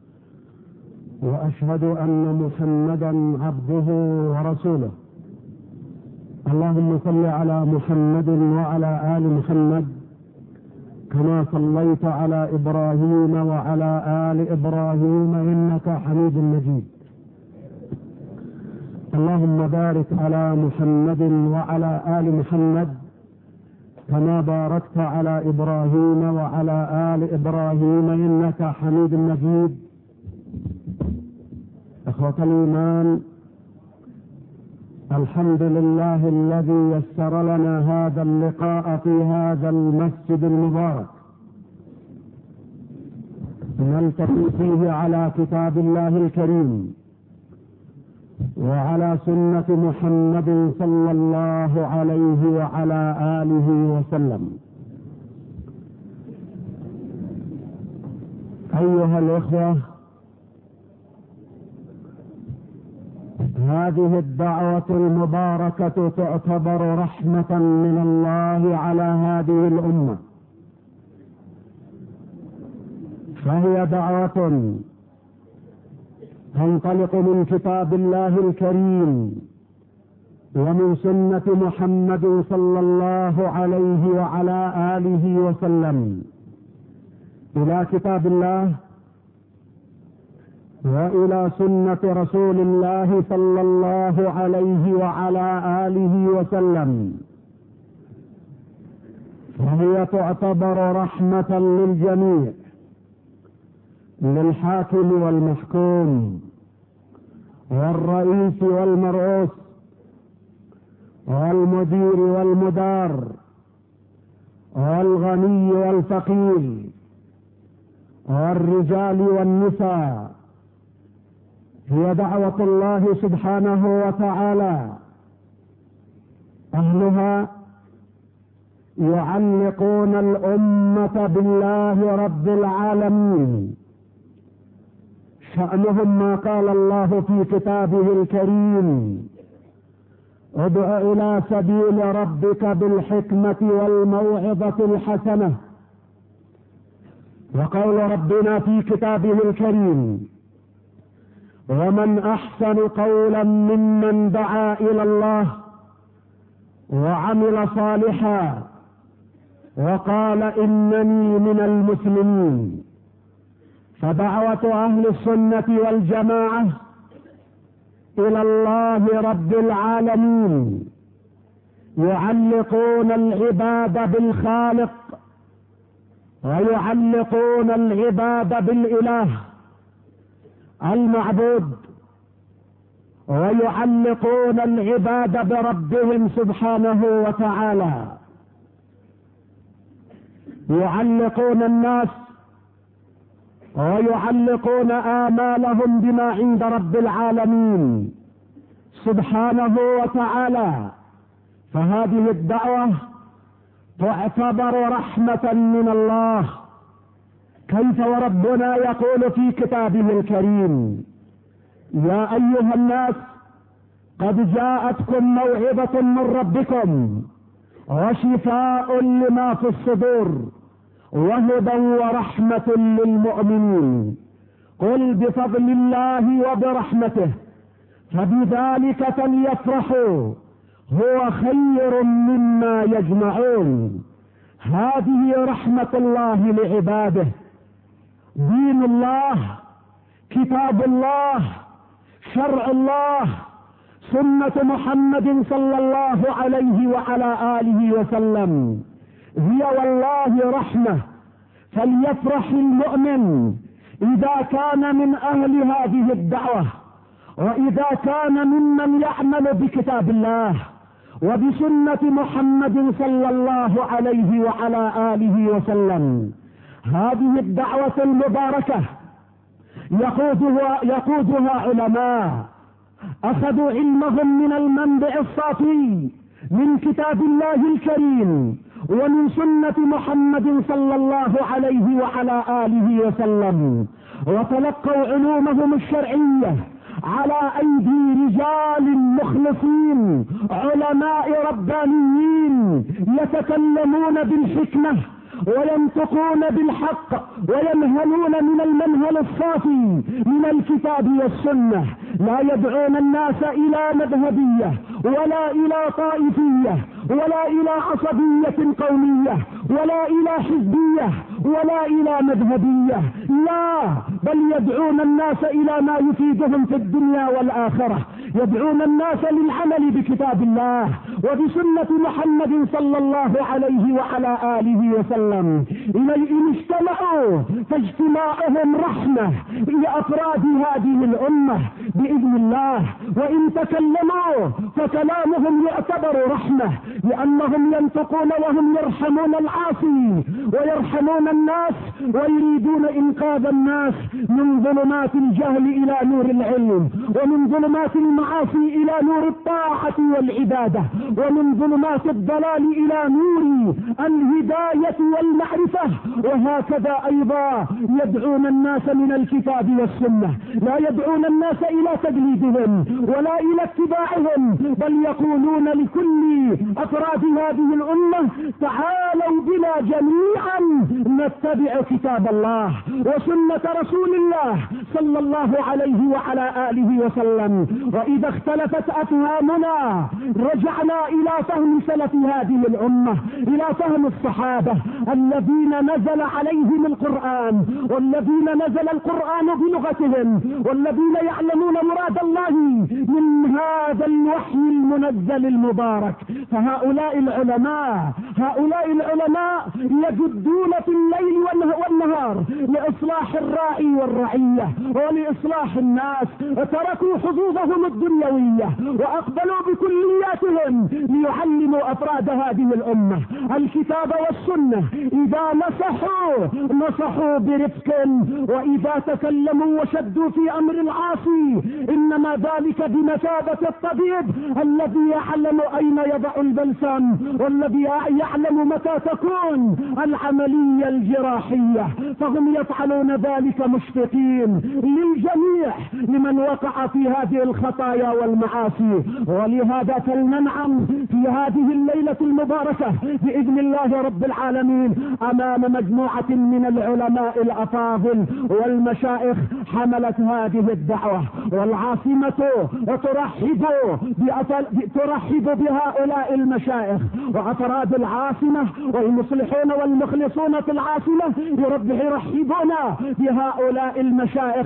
وأشهد أن محمدا عبده ورسوله. اللهم صل على محمد وعلى آل محمد كما صليت على إبراهيم وعلى آل إبراهيم إنك حميد مجيد. اللهم بارك على محمد وعلى آل محمد كما باركت على إبراهيم وعلى آل إبراهيم إنك حميد مجيد. إخوة الإيمان، الحمد لله الذي يسر لنا هذا اللقاء في هذا المسجد المبارك نلتقي فيه على كتاب الله الكريم وعلى سنة محمد صلى الله عليه وعلى آله وسلم. أيها الإخوة، هذه الدعوة المباركة تعتبر رحمة من الله على هذه الأمة، فهي دعوة تنطلق من كتاب الله الكريم ومن سنة محمد صلى الله عليه وعلى آله وسلم إلى كتاب الله وإلى سنة رسول الله صلى الله عليه وعلى آله وسلم، فهي تعتبر رحمة للجميع، للحاكم والمحكوم والرئيس والمرؤوس والمدير والمدار والغني والفقير والرجال والنساء. هي دعوة الله سبحانه وتعالى، أهلها يعلقون الأمة بالله رب العالمين، شأنهم ما قال الله في كتابه الكريم: ادع إلى سبيل ربك بالحكمة والموعظة الحسنة. وقول ربنا في كتابه الكريم: ومن أحسن قولا ممن دعا إلى الله وعمل صالحا وقال إنني من المسلمين. فدعوة أهل السنة والجماعة إلى الله رب العالمين يعلقون العباد بالخالق ويعلقون العباد بالإله المعبود، ويعلقون العباد بربهم سبحانه وتعالى. يعلقون الناس ويعلقون آمالهم بما عند رب العالمين سبحانه وتعالى. فهذه الدعوة تعتبر رحمة من الله. كيف وربنا يقول في كتابه الكريم: يا أيها الناس قد جاءتكم موعظة من ربكم وشفاء لما في الصدور وهدى ورحمة للمؤمنين. قل بفضل الله وبرحمته فبذلك فليفرحوا هو خير مما يجمعون. هذه رحمة الله لعباده، دين الله، كتاب الله، شرع الله، سنة محمد صلى الله عليه وعلى آله وسلم، هي والله رحمة. فليفرح المؤمن إذا كان من أهل هذه الدعوة، وإذا كان ممن يعمل بكتاب الله وبسنة محمد صلى الله عليه وعلى آله وسلم. هذه الدعوة المباركة يقودها علماء أخذوا علمهم من المنبع الصافي من كتاب الله الكريم ومن سنة محمد صلى الله عليه وعلى آله وسلم، وتلقوا علومهم الشرعية على أيدي رجال مخلصين علماء ربانيين يتكلمون بالحكمة وينطقون بالحق وينهلون من المنهل الصافي من الكتاب والسنة. لا يدعون الناس إلى مذهبية ولا إلى طائفية ولا إلى عصبية قومية ولا إلى حزبية ولا إلى مذهبية، لا، بل يدعون الناس إلى ما يفيدهم في الدنيا والآخرة. يدعون الناس للعمل بكتاب الله وبسنة محمد صلى الله عليه وعلى آله وسلم. إن اجتمعوا فاجتماعهم رحمة لأفراد هذه الأمة بإذن الله، وإن تكلموا فكلامهم يعتبر رحمة لأنهم ينطقون وهم يرحمون العاصي ويرحمون الناس ويريدون إنقاذ الناس من ظلمات الجهل إلى نور العلم، ومن ظلمات المعاصي إلى نور الطاعة والعبادة، ومن ظلمات الضلال إلى نور الهداية والمعرفة. وهكذا أيضا يدعون الناس من الكتاب والسنة، لا يدعون الناس إلى تقليدهم ولا إلى اتباعهم، بل يقولون لكل أفراد هذه الأمة تعالوا بنا جميعا نتبع كتاب الله وسنة رسول الله صلى الله عليه وعلى آله وسلم. وإذا اختلفت أفهامنا رجعنا إلى فهم سلف هذه الأمة، إلى فهم الصحابة الذين نزل عليهم القرآن، والذين نزل القرآن بلغتهم، والذين يعلمون مراد الله من هذا الوحي المنزل المبارك. فهؤلاء العلماء يجدون في الليل والنهار لإصلاح الراعي والرعية ولإصلاح الناس، تركوا حظوظهم الدنيوية وأقبلوا بكلياتهم ليعلموا أفراد هذه الأمة الكتاب والسنة. إذا نصحوا برفق، وإذا تكلموا وشدوا في أمر العاصي إنما ذلك بمثابة الطبيب الذي يعلم أين يضع البلسم والذي يعلم متى تكون العملية الجراحية. فهم يفعلون ذلك مشفقين للجميع لمن وقع في هذه الخطايا والمعاصي. ولهذا فلننعم في هذه الليلة المباركة بإذن الله رب العالمين أمام مجموعة من العلماء الأفاضل والمشايخ حملت هذه الدعوة، والعاصمة ترحب بهؤلاء الشيخ وأفراد العاصمة والمصلحون والمخلصون في العاصمة يرحبون بهؤلاء المشايخ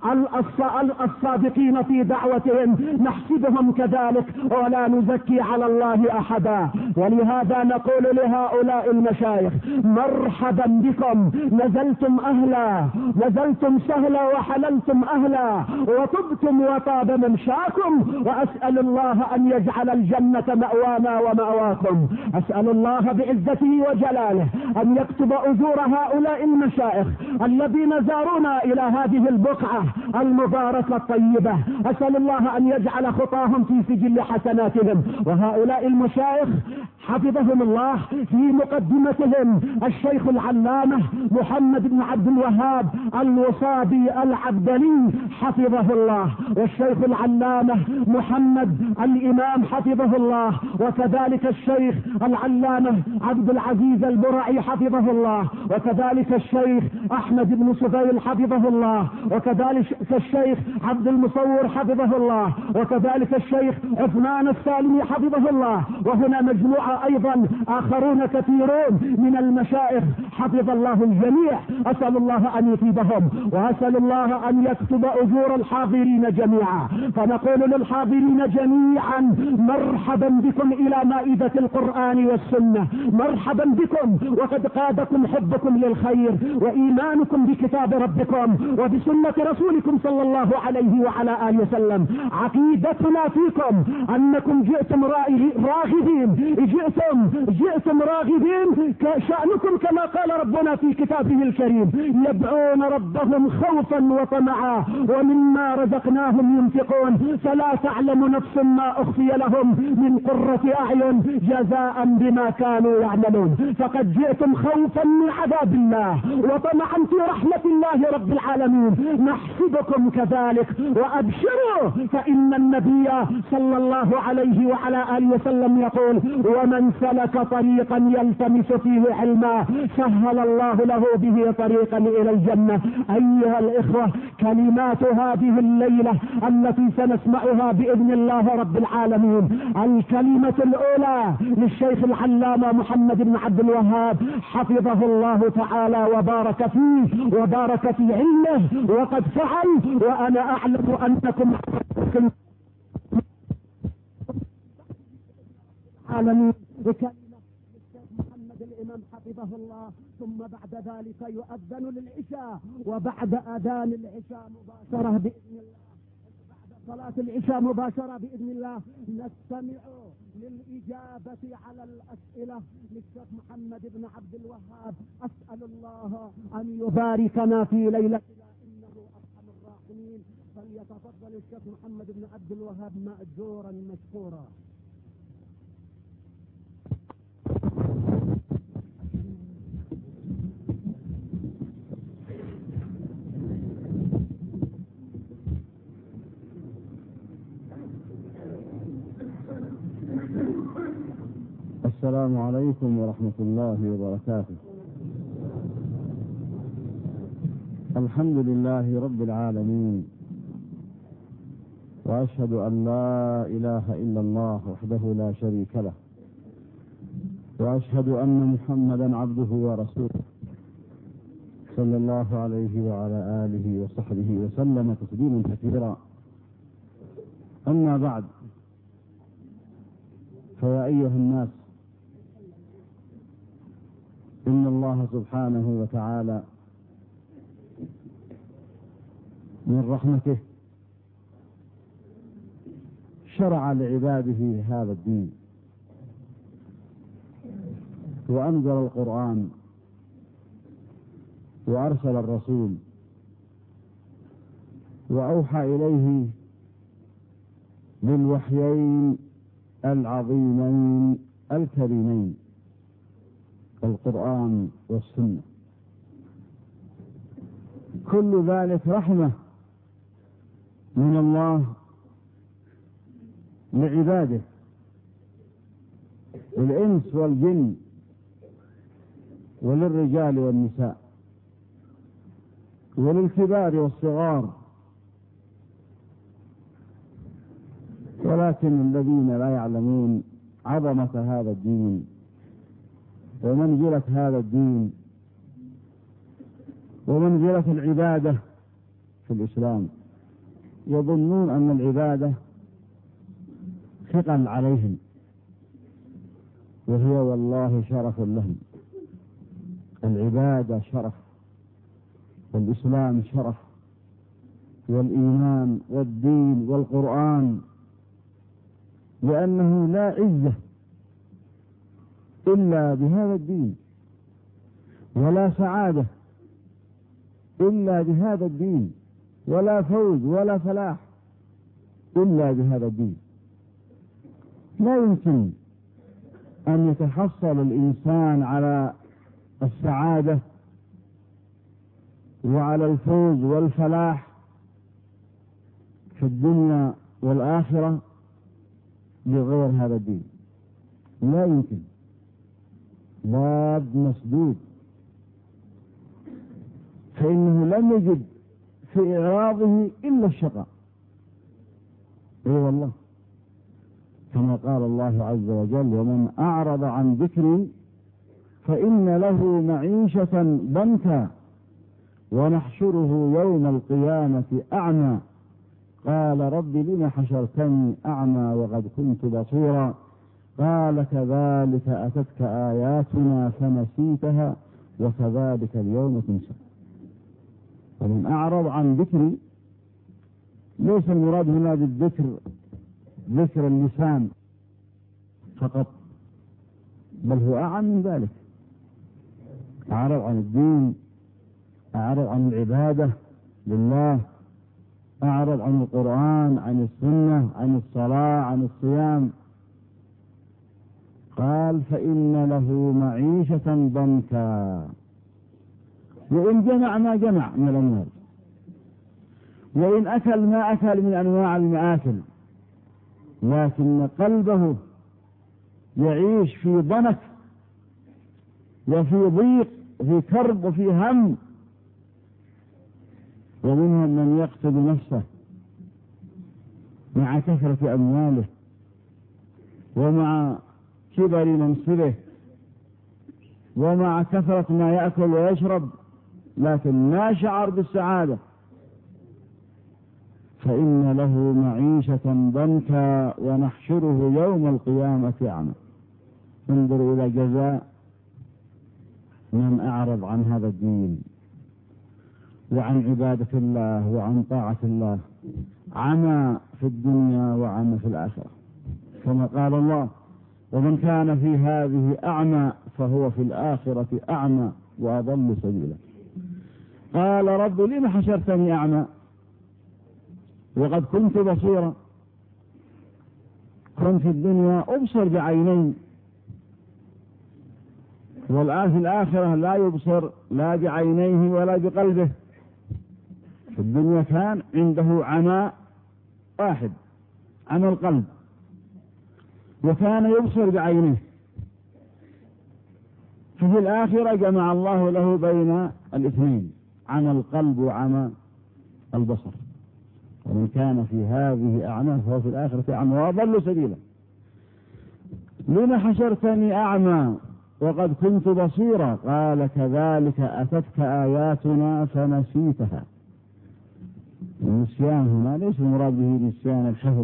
الصادقين في دعوتهم، نحسبهم كذلك ولا نزكي على الله أحدا. ولهذا نقول لهؤلاء المشايخ مرحبا بكم، نزلتم أهلا، نزلتم سهلا وحللتم أهلا وطبتم وطاب ممشاكم، وأسأل الله أن يجعل الجنة مأوانا ومأواكم. أسأل الله بعزته وجلاله أن يكتب أجور هؤلاء المشايخ الذين زارونا إلى هذه البقعة المباركة الطيبة. أسأل الله أن يجعل خطاهم في سجل حسناتهم. وهؤلاء المشايخ حفظهم الله في مقدمتهم الشيخ العلامة محمد بن عبد الوهاب الوصابي العبدلي حفظه الله، والشيخ العلامة محمد الإمام حفظه الله، وكذلك الشيخ العلامة عبد العزيز البرعي حفظه الله، وكذلك الشيخ أحمد بن سفيل حفظه الله، وكذلك الشيخ عبد المصور حفظه الله، وكذلك الشيخ عثمان السالمي حفظه الله. وهنا مجموعة أيضا آخرون كثيرون من المشايخ حفظ الله الجميع. أسأل الله أن يفيدهم، وأسأل الله أن يكتب أجور الحاضرين جميعا. فنقول للحاضرين جميعا مرحبا بكم إلى مائدة القرآن والسنة، مرحبا بكم، وقد قادكم حبكم للخير وإيمانكم بكتاب ربكم وبسنة رسولكم صلى الله عليه وعلى آله وسلم. عقيدتنا فيكم أنكم جئتم راغبين، جئتم راغبين، شأنكم كما قال ربنا في كتابه الكريم يدعون ربهم خوفا وطمعا ومما رزقناهم ينفقون فلا تعلم نفس ما أخفي لهم من قرة أعين جزاء بما كانوا يعملون. فقد جئتم خوفا من عذاب الله وطمعا في رحمة الله رب العالمين، نحسبكم كذلك. وأبشروا فإن النبي صلى الله عليه وعلى آله وسلم يقول ومن سلك طريقا يلتمس فيه علما سهل الله له به طريقا إلى الجنة. أيها الإخوة، كلمات هذه الليلة التي سنسمعها بإذن الله رب العالمين الكلمة الأولى للشيخ العلامة محمد بن عبد الوهاب حفظه الله تعالى وبارك فيه وبارك في علمه، وقد فعل، وأنا أعلم أنكم العالمين بكلمة الشيخ محمد الإمام حفظه الله. ثم بعد ذلك يؤذن للعشاء، وبعد أذان العشاء مباشرة بإذن الله، بعد صلاة العشاء مباشرة بإذن الله نستمع للإجابة على الأسئلة للشيخ محمد بن عبد الوهاب. أسأل الله أن يباركنا في ليلتنا إنه أرحم الراحمين. فليتفضل الشيخ محمد بن عبد الوهاب مأجورا مشكورا. السلام عليكم ورحمة الله وبركاته. الحمد لله رب العالمين، وأشهد أن لا إله إلا الله وحده لا شريك له، وأشهد أن محمدا عبده ورسوله صلى الله عليه وعلى آله وصحبه وسلم تسليما كثيرا. أما بعد، فيا أيها الناس، إن الله سبحانه وتعالى من رحمته شرع لعباده هذا الدين، وأنزل القرآن، وأرسل الرسول، وأوحى إليه بالوحيين العظيمين الكريمين، القرآن والسنة. كل ذلك رحمة من الله لعباده، الإنس والجن، وللرجال والنساء، وللكبار والصغار. ولكن الذين لا يعلمون عظمة هذا الدين ومنزلة هذا الدين ومنزلة العبادة في الإسلام يظنون أن العبادة ثقل عليهم، وهي والله شرف لهم. العبادة شرف، والإسلام شرف، والإيمان والدين والقرآن، لأنه لا عزة إلا بهذا الدين، ولا سعادة إلا بهذا الدين، ولا فوز ولا فلاح إلا بهذا الدين. لا يمكن أن يتحصل الإنسان على السعادة وعلى الفوز والفلاح في الدنيا والآخرة بغير هذا الدين. لا يمكن، باب مسدود، فإنه لم يجد في إعراضه إلا الشقاء. أي والله، كما قال الله عز وجل: ومن أعرض عن ذكري فإن له معيشة ضنكا ونحشره يوم القيامة أعمى قال رب لم حشرتني أعمى وقد كنت بصيرا قال كذلك أتتك آياتنا فنسيتها وكذلك اليوم تنسى. ومن أعرض عن ذكري ليس المراد هنا بالذكر ذكر اللسان فقط، بل هو أعم من ذلك. أعرض عن الدين، أعرض عن العبادة لله، أعرض عن القرآن، عن السنة، عن الصلاة، عن الصيام. قال فإن له معيشة ضنكا، وإن جمع ما جمع من الأموال، وإن أكل ما أكل من أنواع المآكل، لكن قلبه يعيش في ضنك وفي ضيق وفي كرب وفي هم. ومنهم من يقتل نفسه مع كثرة أمواله ومع كبر منصبه ومع كثرة ما يأكل ويشرب، لكن ما شعر بالسعادة. فإن له معيشة ضنكا ونحشره يوم القيامة أعمى. انظروا إلى جزاء من أعرض عن هذا الدين وعن عبادة الله وعن طاعة الله، عمى في الدنيا وعمى في الآخرة، كما قال الله: ومن كان في هذه أعمى فهو في الآخرة أعمى وأضل سبيلا. قال: رب لم حشرتني أعمى وقد كنت بصيرا؟ كنت في الدنيا أبصر بعيني، والآن في الآخرة لا يبصر لا بعينيه ولا بقلبه. في الدنيا كان عنده عمى واحد، عمى القلب، وكان يبصر بعينيه. ففي الآخرة جمع الله له بين الاثنين، عمى القلب وعمى البصر. ومن كان في هذه أعمى فهو في الآخرة أعمى وأضل سبيلا. لم حشرتني أعمى وقد كنت بصيرا؟ قال: كذلك أتتك آياتنا فنسيتها. النسيان هنا ليس المراد به نسيان الحفظ،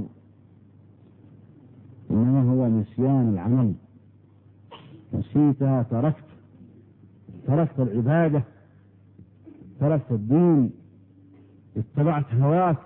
إنما هو نسيان العمل. نسيتها، تركت العبادة، تركت الدين، اتبعت هواك.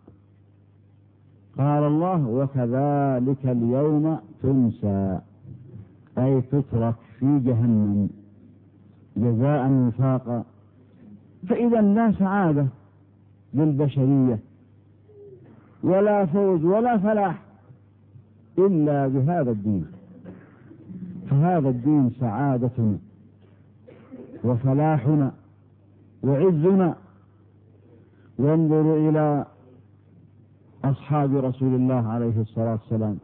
قال الله: وكذلك اليوم تنسى، أي تترك في جهنم جزاء وفاقا. فإذا لا سعادة للبشرية ولا فوز ولا فلاح إلا بهذا الدين. فهذا الدين سعادتنا وفلاحنا وعزنا. وانظروا إلى أصحاب رسول الله عليه الصلاة والسلام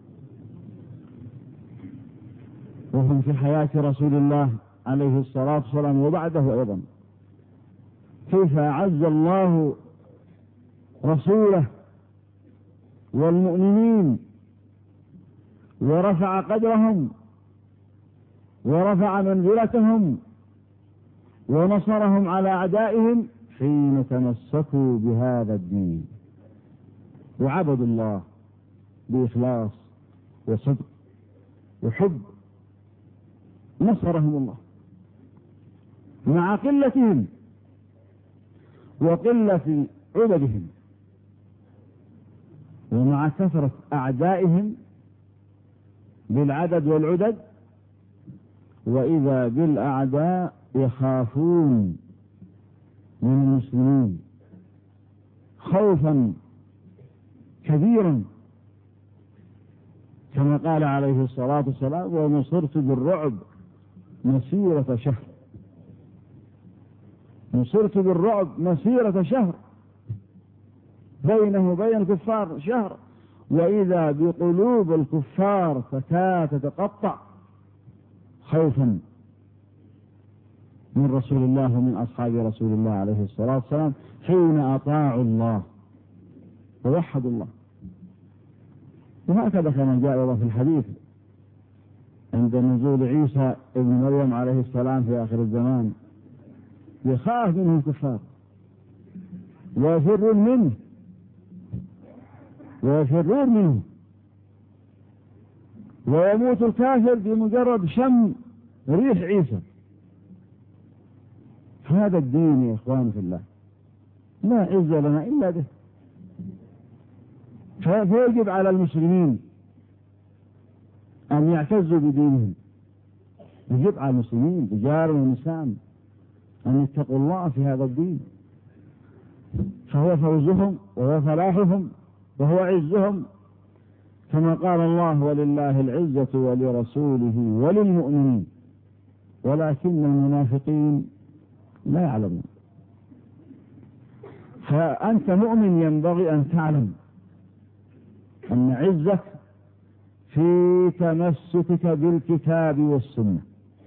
وهم في حياة رسول الله عليه الصلاة والسلام وبعده أيضا، كيف أعز الله رسوله والمؤمنين ورفع قدرهم ورفع منزلتهم ونصرهم على أعدائهم حين تمسكوا بهذا الدين وعبدوا الله بإخلاص وصدق وحب. نصرهم الله مع قلتهم وقلة عددهم ومع كثرة أعدائهم بالعدد والعدد. وإذا بالأعداء يخافون من المسلمين خوفا كبيرا، كما قال عليه الصلاة والسلام: ونصرت بالرعب مسيرة شهر. نصرت بالرعب مسيرة شهر، بينه وبين الكفار شهر. وإذا بقلوب الكفار تكاد تتقطع خوفا من رسول الله ومن أصحاب رسول الله عليه الصلاة والسلام حين أطاعوا الله ووحدوا الله. وهكذا كما جاء في الحديث عند نزول عيسى ابن مريم عليه السلام في آخر الزمان: يخاف منه الكفار ويفرون منه ويموت الكافر بمجرد شم ريح عيسى. هذا الدين يا إخوان في الله لا عز لنا إلا به. فيجب على المسلمين أن يعتزوا بدينهم. يجب على المسلمين رجال ونساء أن يتقوا الله في هذا الدين، فهو فوزهم وهو فلاحهم وهو عزهم، كما قال الله: ولله العزة ولرسوله وللمؤمنين ولكن المنافقين لا يعلمون. فأنت مؤمن ينبغي أن تعلم أن عزك في تمسكك بالكتاب والسنة،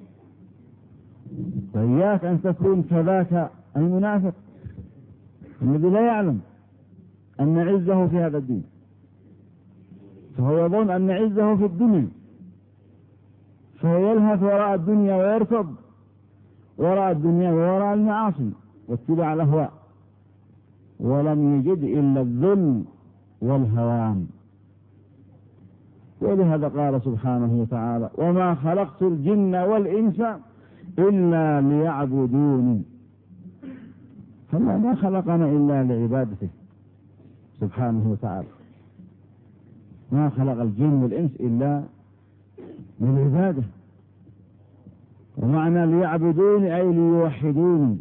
وإياك أن تكون كذاك المنافق الذي لا يعلم أن عزه في هذا الدين، فهو يظن أن عزه في الدنيا، فهو يلهث وراء الدنيا ويركض وراء الدنيا وراء المعاصي واتباع الأهواء، ولم يجد إلا الذل والهوان. ولهذا قال سبحانه وتعالى: وما خلقت الجن والإنس إلا ليعبدوني. فالله ما خلقنا إلا لعبادته سبحانه وتعالى، ما خلق الجن والإنس إلا للعبادة. ومعنى ليعبدوني أي ليوحدوني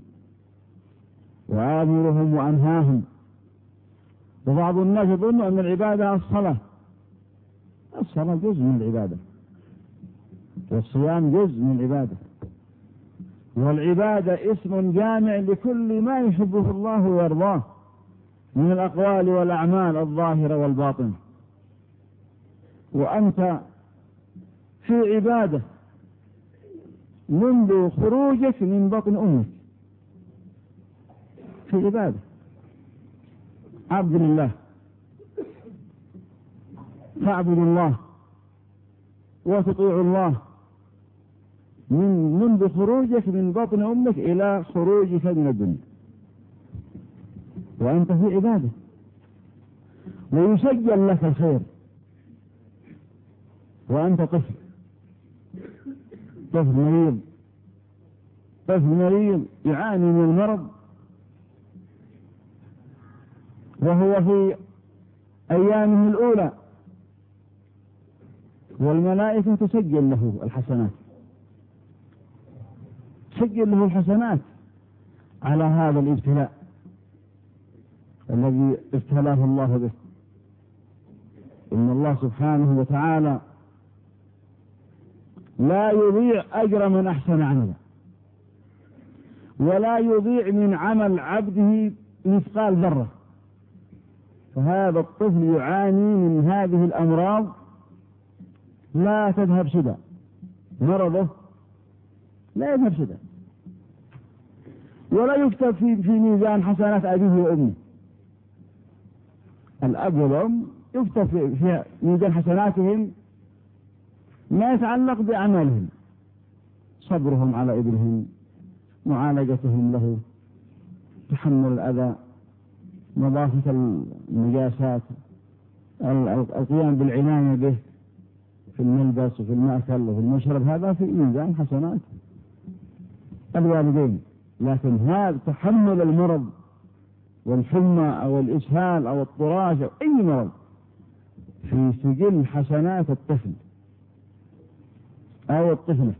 وآمرهم وأنهاهم. وبعض الناس يظن أن العبادة الصلاة جزء من العبادة، والصيام جزء من العبادة، والعبادة اسم جامع لكل ما يحبه الله ويرضاه من الأقوال والأعمال الظاهرة والباطنة. وأنت في عبادة منذ خروجك من بطن أمك، في عبادة عبد لله، تعبد الله وتطيع الله منذ خروجك من بطن أمك إلى خروجك من الدنيا، وأنت في عبادة، ويسجل لك الخير وأنت طفل مريض يعاني من المرض وهو في أيامه الأولى، والملائكة تسجل له الحسنات على هذا الابتلاء الذي ابتلاه الله به. إن الله سبحانه وتعالى لا يضيع أجر من أحسن عملا، ولا يضيع من عمل عبده مثقال ذرة. فهذا الطفل يعاني من هذه الأمراض لا تذهب سدى، مرضه لا يذهب سدى، ولا يكتب في ميزان حسنات أبيه وأمه. الأب والأم يكتب في ميزان حسناتهم ما يتعلق بأعمالهم، صبرهم على ابنهم، معالجتهم له، تحمل الأذى، نظافة النجاسات، القيام بالعناية به في الملبس وفي المأكل وفي المشرب، هذا في ميزان حسنات الوالدين. لكن هذا تحمل المرض والحمى أو الإسهال أو الطراش أو أي مرض في سجل حسنات الطفل أو الطفلة.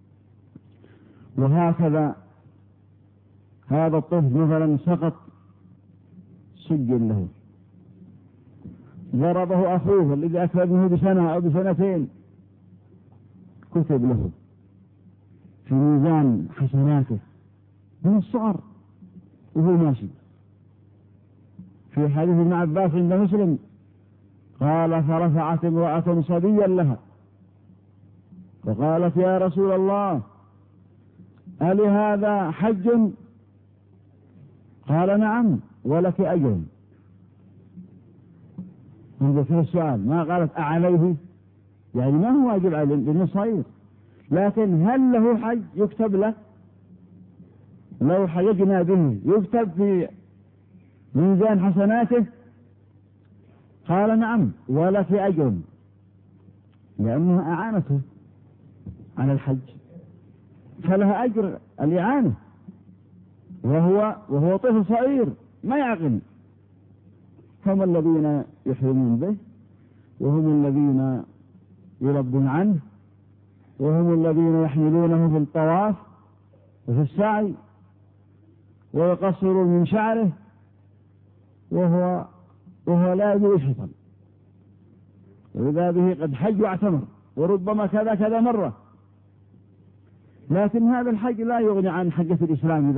وهكذا هذا الطفل مثلا سقط، سجل له. ضربه أخوه الذي أكبر منه بسنة أو بسنتين، كتب له في ميزان حسناته من الصغر وهو ماشي. في حديث ابن عباس عند مسلم قال: فرفعت امرأة صبيا لها فقالت: يا رسول الله ألهذا حج؟ قال: نعم ولك أجر. انظر في السؤال، ما قالت أعليه، يعني ما هو واجب عليه لأنه صغير، لكن هل له حج يكتب له؟ لو حججنا به يكتب في ميزان حسناته؟ قال: نعم ولك أجر، لأنها أعانته على الحج فلها أجر الإعانة، وهو طفل صغير ما يعقل. هم الذين يحرمون به، وهم الذين يربون عنه، وهم الذين يحملونه في الطواف وفي السعي ويقصرون من شعره وهو لا يدري شيئا، وإذا به قد حج واعتمر وربما كذا مرة. لكن هذا الحج لا يغني عن حجة الإسلام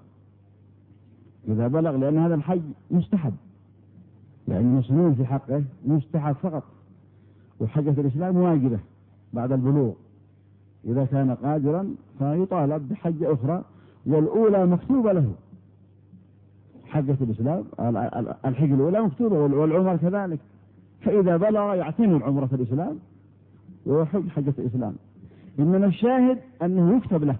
إذا بلغ، لأن هذا الحج مستحب، يعني مسنون في حقه مستحب فقط، وحجة الإسلام واجبة بعد البلوغ. إذا كان قادرا فيطالب بحجة أخرى، والأولى مكتوبة له، حجة الإسلام الحج الأولى مكتوبة، والعمر كذلك. فإذا بلغ يعتمر عمرة الإسلام ويحج حجة الإسلام. إنما الشاهد أنه يكتب له.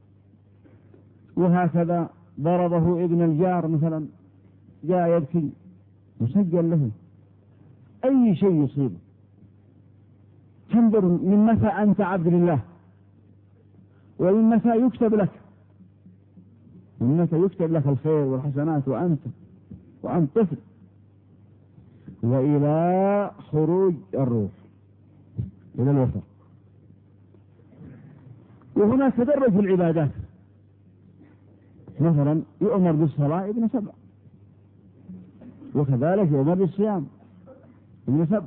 وهكذا ضربه ابن الجار مثلا، جاء يبكي، مسجل له أي شيء يصيبه تنظر من متى أنت عبد لله، ومن متى يكتب لك، من متى يكتب لك الخير والحسنات وأنت طفل، وإلى خروج الروح إلى الوفاة. وهناك تدرج في العبادات، مثلا يؤمر بالصلاة ابن 7، وكذلك يؤمر بالصيام ابن 7.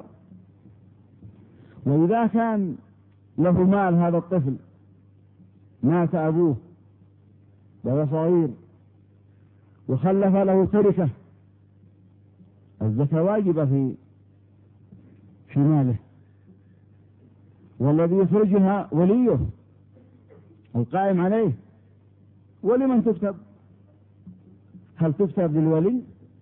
وإذا كان له مال هذا الطفل، مات أبوه وهو صغير وخلف له تركة، الزكاة واجبة في ماله، والذي يخرجها وليه القائم عليه. ولمن تكتب؟ هل تكتب للولي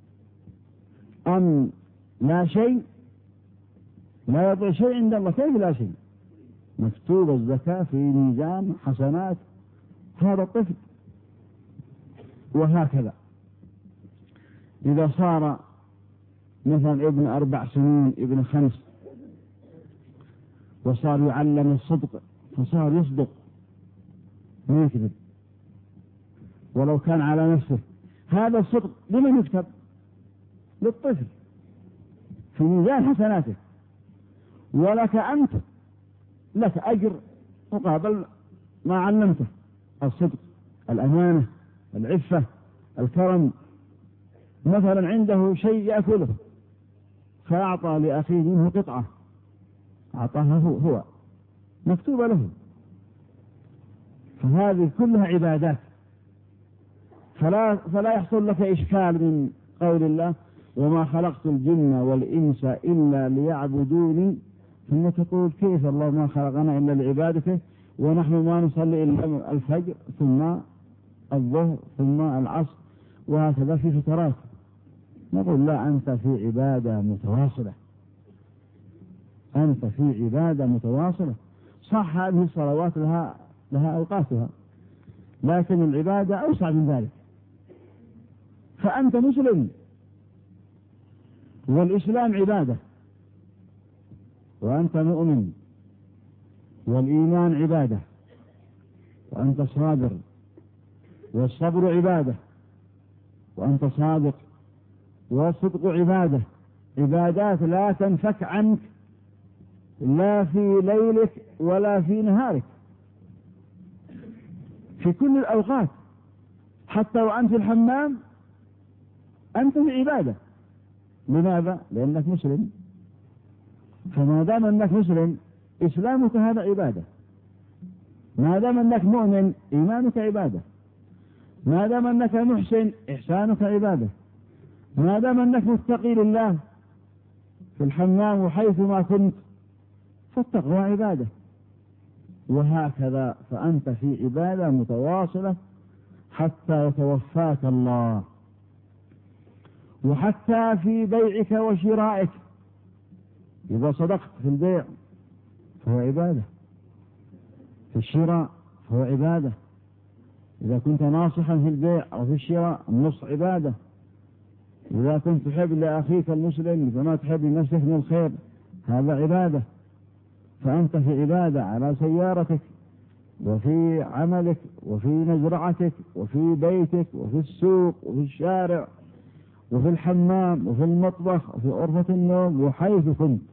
أم لا شيء؟ لا يضع شيء عند الله. كيف لا شيء؟ مكتوب الزكاة في ميزان حسنات هذا الطفل. وهكذا إذا صار مثلا ابن 4 سنين، ابن 5، وصار يعلم الصدق، فصار يصدق ما يكذب ولو كان على نفسه، هذا الصدق لمن يكتب؟ للطفل في ميزان حسناته، ولك أنت لك أجر مقابل ما علمته: الصدق، الأمانة، العفة، الكرم. مثلا عنده شيء يأكله فأعطى لأخيه منه قطعة، أعطاها هو مكتوبة له. فهذه كلها عبادات. فلا يحصل لك إشكال من قول الله: وما خلقت الجن والإنس إلا ليعبدوني، ثم تقول: كيف الله ما خلقنا إلا لعبادته ونحن ما نصلي إلا الفجر ثم الظهر ثم العصر، وهكذا في فترات. نقول: لا، أنت في عبادة متواصلة، أنت في عبادة متواصلة. صح هذه الصلوات لها أوقاتها، لكن العبادة أوسع من ذلك. فأنت مسلم، والإسلام عبادة، وأنت مؤمن، والإيمان عبادة، وأنت صابر، والصبر عبادة، وأنت صادق، والصدق عبادة. عبادات لا تنفك عنك لا في ليلك ولا في نهارك، في كل الأوقات. حتى وأنت في الحمام أنت في عبادة. لماذا؟ لأنك مسلم. فما دام أنك مسلم إسلامك هذا عبادة، ما دام أنك مؤمن إيمانك عبادة، ما دام أنك محسن إحسانك عبادة، ما دام أنك متقي لله في الحمام وحيث ما كنت فالتقوى عبادة. وهكذا فأنت في عبادة متواصلة حتى يتوفاك الله. وحتى في بيعك وشرائك، إذا صدقت في البيع فهو عبادة، في الشراء فهو عبادة. إذا كنت ناصحا في البيع أو في الشراء النصح عبادة. إذا كنت تحب لأخيك المسلم فما تحب لنفسك من الخير هذا عبادة. فأنت في عبادة على سيارتك، وفي عملك، وفي مزرعتك، وفي بيتك، وفي السوق، وفي الشارع، وفي الحمام، وفي المطبخ، وفي غرفة النوم، وحيث كنت.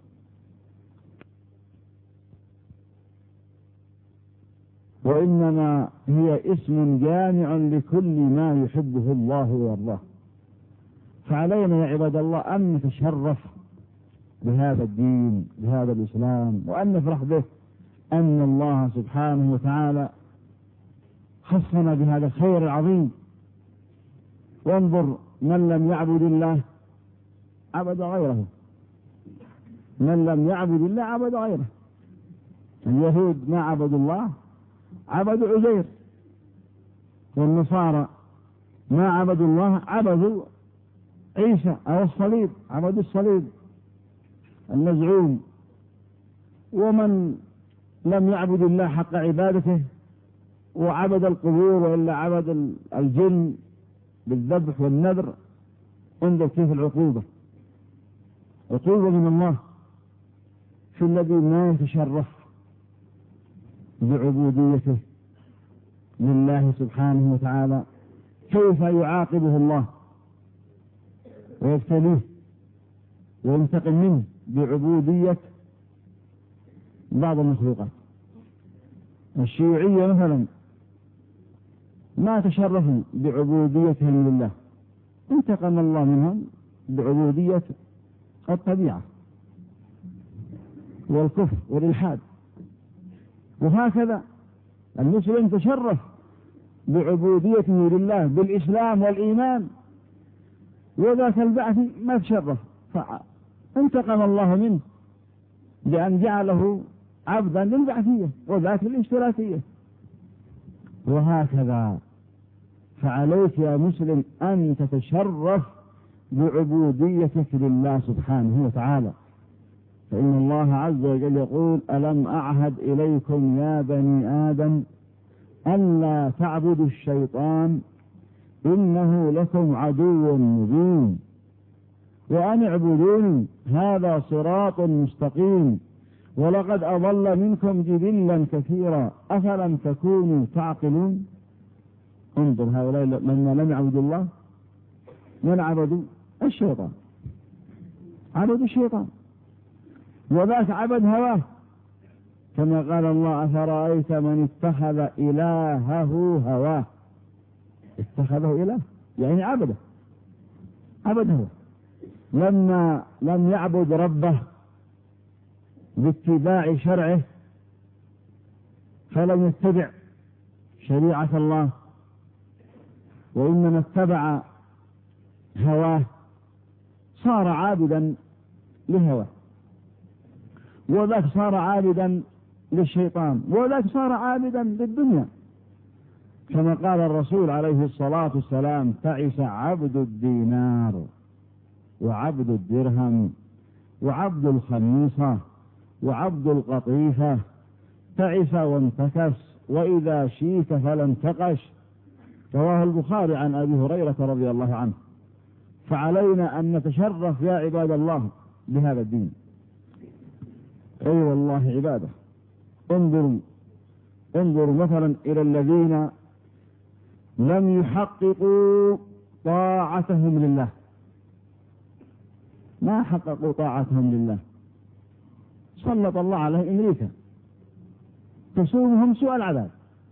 وإنما هي اسم جامع لكل ما يحبه الله ويرضاه. فعلينا يا عباد الله أن نتشرف بهذا الدين، بهذا الإسلام، وأن نفرح به، أن الله سبحانه وتعالى خصنا بهذا الخير العظيم. وانظر، من لم يعبد الله عبد غيره، من لم يعبد الله عبد غيره. اليهود ما عبدوا الله، عبدوا عزير. والنصارى ما عبدوا الله، عبدوا عيسى أو الصليب، عبدوا الصليب المزعوم. ومن لم يعبد الله حق عبادته وعبد القبور وإلا عبد الجن بالذبح والنذر، انظر كيف العقوبة، عقوبة من الله في الذي ما يتشرف بعبوديته لله سبحانه وتعالى كيف يعاقبه الله ويبتليه وينتقم منه بعبودية بعض المخلوقات. الشيوعية مثلا ما تشرفوا بعبوديتهم لله، انتقم الله منهم بعبودية الطبيعة والكفر والإلحاد. وهكذا المسلم تشرف بعبوديته لله بالإسلام والإيمان، وذاك البعث ما تشرف فانتقم الله منه بأن جعله عبدا للبعثية وذاك للاشتراكية. وهكذا فعليك يا مسلم أن تتشرف بعبوديتك لله سبحانه وتعالى، فإن الله عز وجل يقول: ألم أعهد إليكم يا بني آدم ألا تعبدوا الشيطان إنه لكم عدو مبين وأن اعبدوني هذا صراط مستقيم ولقد أضل منكم جبلا كثيرا أفلم تكونوا تعقلون. انظر هؤلاء من لم يعبدوا الله، من عبدوا الشيطان، عبدوا الشيطان، وذاك عبد هواه، كما قال الله: أفرأيت من اتخذ إلهه هواه. اتخذه إله يعني عبده هو، لما لم يعبد ربه باتباع شرعه فلم يتبع شريعة الله وإنما اتبع هواه صار عابدا لهواه، وذاك صار عابدا للشيطان، وذاك صار عابدا للدنيا، كما قال الرسول عليه الصلاة والسلام: تعس عبد الدينار وعبد الدرهم وعبد الخميصة وعبد القطيفة، تعس وانتكس وإذا شيك فلا انتقش. رواه البخاري عن أبي هريرة رضي الله عنه. فعلينا أن نتشرف يا عباد الله بهذا الدين. أي والله عبادة. انظروا مثلا إلى الذين لم يحققوا طاعتهم لله، ما حققوا طاعتهم لله، سلط الله عليه أمريكا تصومهم سوء العذاب،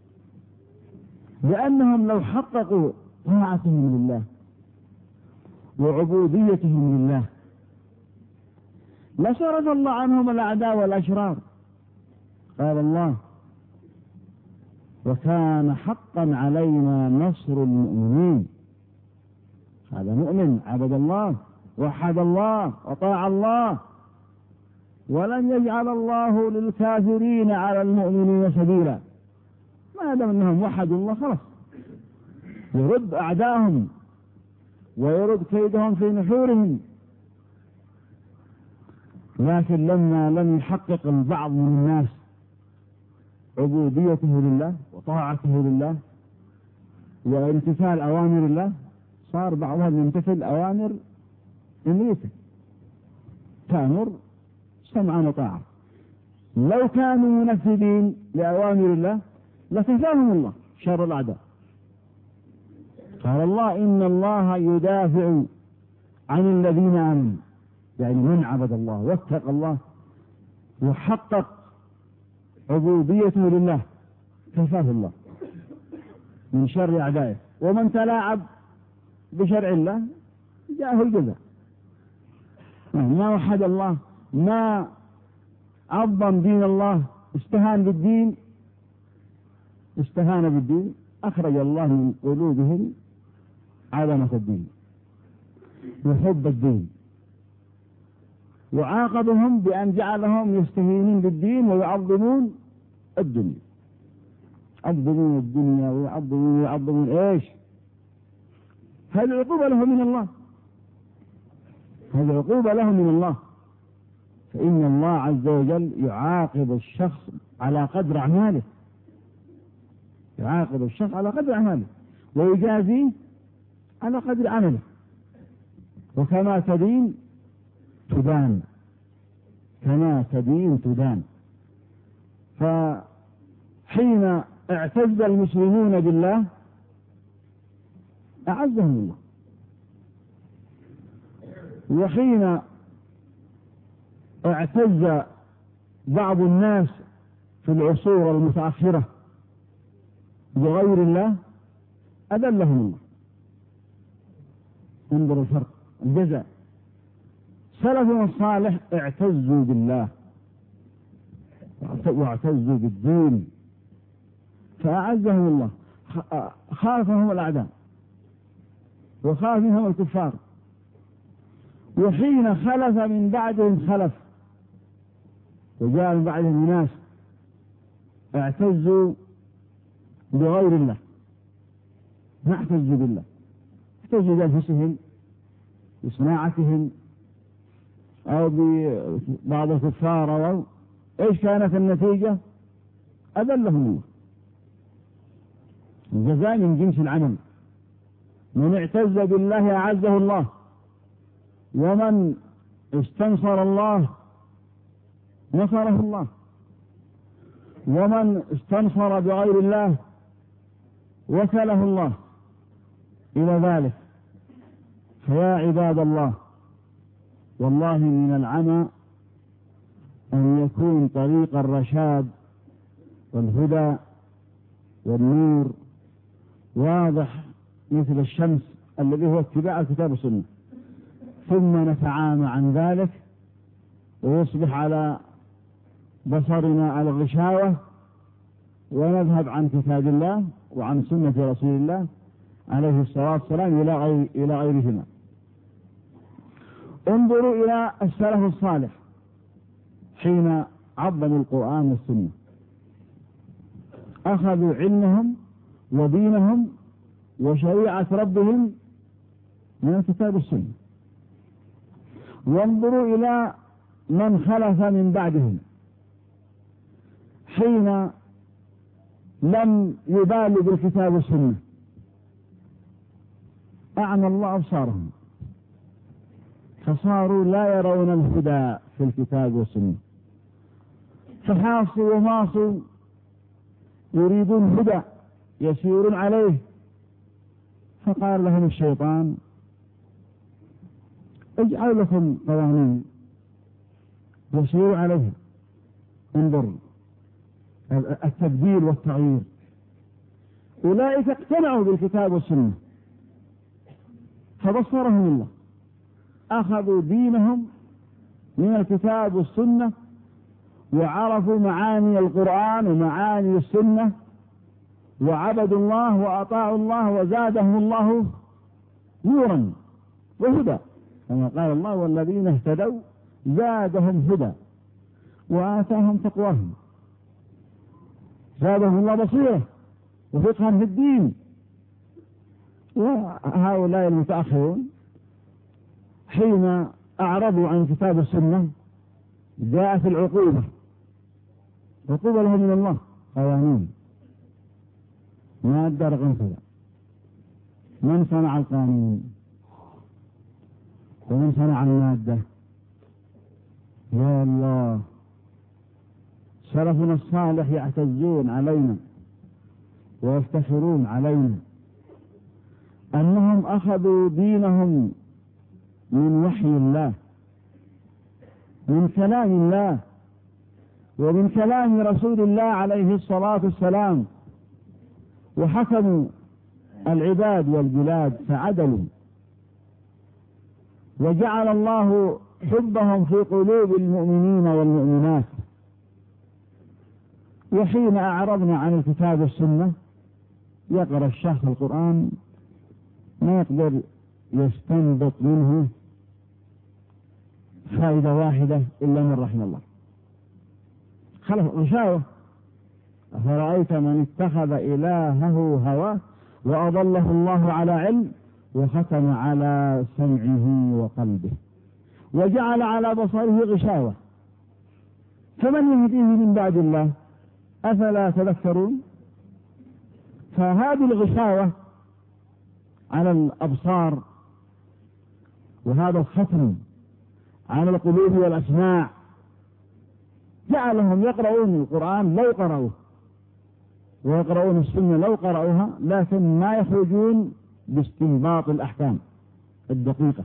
لأنهم لو حققوا طاعتهم لله وعبوديتهم لله لصرف الله عنهم الأعداء والأشرار. قال الله: وكان حقا علينا نصر المؤمنين. هذا مؤمن عبد الله وحد الله وطاع الله، ولن يجعل الله للكافرين على المؤمنين سبيلا. ما دام انهم وحدوا الله خلاص يرد اعداءهم ويرد كيدهم في نحورهم. لكن لما لم يحقق البعض من الناس عبوديته لله وطاعته لله وامتثال أوامر الله، صار بعضهم يمتثل أوامر أمريكا، تأمر سمعا وطاعة. لو كانوا منفذين لأوامر الله لكفاهم الله شر الأعداء. قال الله: إن الله يدافع عن الذين آمنوا، يعني من عبد الله واتقى الله وحقق عبوديته لله كفاه الله من شر أعدائه. ومن تلاعب بشرع الله جاءه الجزاء. ما وحد الله، ما عظم دين الله، استهان بالدين، أخرج الله من قلوبهم عظمة الدين وحب الدين، وعاقبهم بأن جعلهم يستهينون بالدين ويعظمون الدنيا، يعظمون الدنيا ويعظمون ايش؟ هذه عقوبة له من الله، هذه عقوبة له من الله. فإن الله عز وجل يعاقب الشخص على قدر أعماله، يعاقب الشخص على قدر أعماله ويجازيه على قدر عمله. وكما تدين تدان، كما تدين تدان. فحين اعتز المسلمون بالله أعزهم الله، وحين اعتز بعض الناس في العصور المتأخرة بغير الله أذلهم الله. انظروا الفرق، الجزاء. سلفنا الصالح اعتزوا بالله واعتزوا بالدين فأعزهم الله، خافهم الأعداء وخاف منهم الكفار. وحين خلف من بعدهم خلف وجاء من بعدهم ناس اعتزوا بغير الله، ما اعتزوا بالله، اعتزوا بأنفسهم بصناعتهم أو ببعض الكفار أو إيش كانت النتيجة؟ أذلهم الله. الجزاء من جنس العمل، من اعتز بالله أعزه الله، ومن استنصر الله نصره الله، ومن استنصر بغير الله وكله الله إلى ذلك. فيا عباد الله، والله من العمى أن يكون طريق الرشاد والهدى والنور واضح مثل الشمس الذي هو اتباع الكتاب والسنة، ثم نتعامى عن ذلك ويصبح على بصرنا الغشاوة ونذهب عن كتاب الله وعن سنة رسول الله عليه الصلاة والسلام إلى غيرهما. انظروا إلى السلف الصالح حين عظموا القرآن والسنة، أخذوا علمهم ودينهم وشريعة ربهم من الكتاب والسنة. وانظروا إلى من خلف من بعدهم حين لم يبالوا بالكتاب والسنة، أعمى الله أبصارهم فصاروا لا يرون الهدى في الكتاب والسنة، فحاصوا وماصوا يريدون هدى يسيرون عليه، فقال لهم الشيطان اجعل لكم قوانين يسيروا عليها. انظر التبديل والتغيير. أولئك اقتنعوا بالكتاب والسنة فبصرهم الله، أخذوا دينهم من الكتاب والسنة وعرفوا معاني القرآن ومعاني السنة وعبدوا الله وأطاعوا الله وزادهم الله نورا وهدى، كما قال الله والذين اهتدوا زادهم هدى وآتاهم تقواهم. زادهم الله بصيرة وفقها في الدين. وهؤلاء المتأخرون حين أعرضوا عن كتاب السنة جاءت العقوبة، عقوبة لهم من الله، قوانين مادة رقم كذا، من صنع القانون ومن صنع المادة. يا الله، سلفنا الصالح يعتزون علينا ويفتخرون علينا أنهم أخذوا دينهم من وحي الله، من كلام الله ومن كلام رسول الله عليه الصلاة والسلام، وحكموا العباد والبلاد فعدلوا، وجعل الله حبهم في قلوب المؤمنين والمؤمنات. وحين أعرضنا عن الكتاب والسنة يقرأ الشيخ القرآن ما يقدر يستنبط منه فائدة واحدة إلا من رحم الله. خلف غشاوة. أفرأيت من اتخذ إلهه هواه وأضله الله على علم وختم على سمعه وقلبه وجعل على بصره غشاوة فمن يهديه من بعد الله أفلا تذكرون. فهذه الغشاوة على الأبصار وهذا الختم على القلوب والأسماع سألهم يقرؤون القرآن لو قرأوه ويقرؤون السنة لو قرأوها، لكن ما يخرجون باستنباط الأحكام الدقيقة،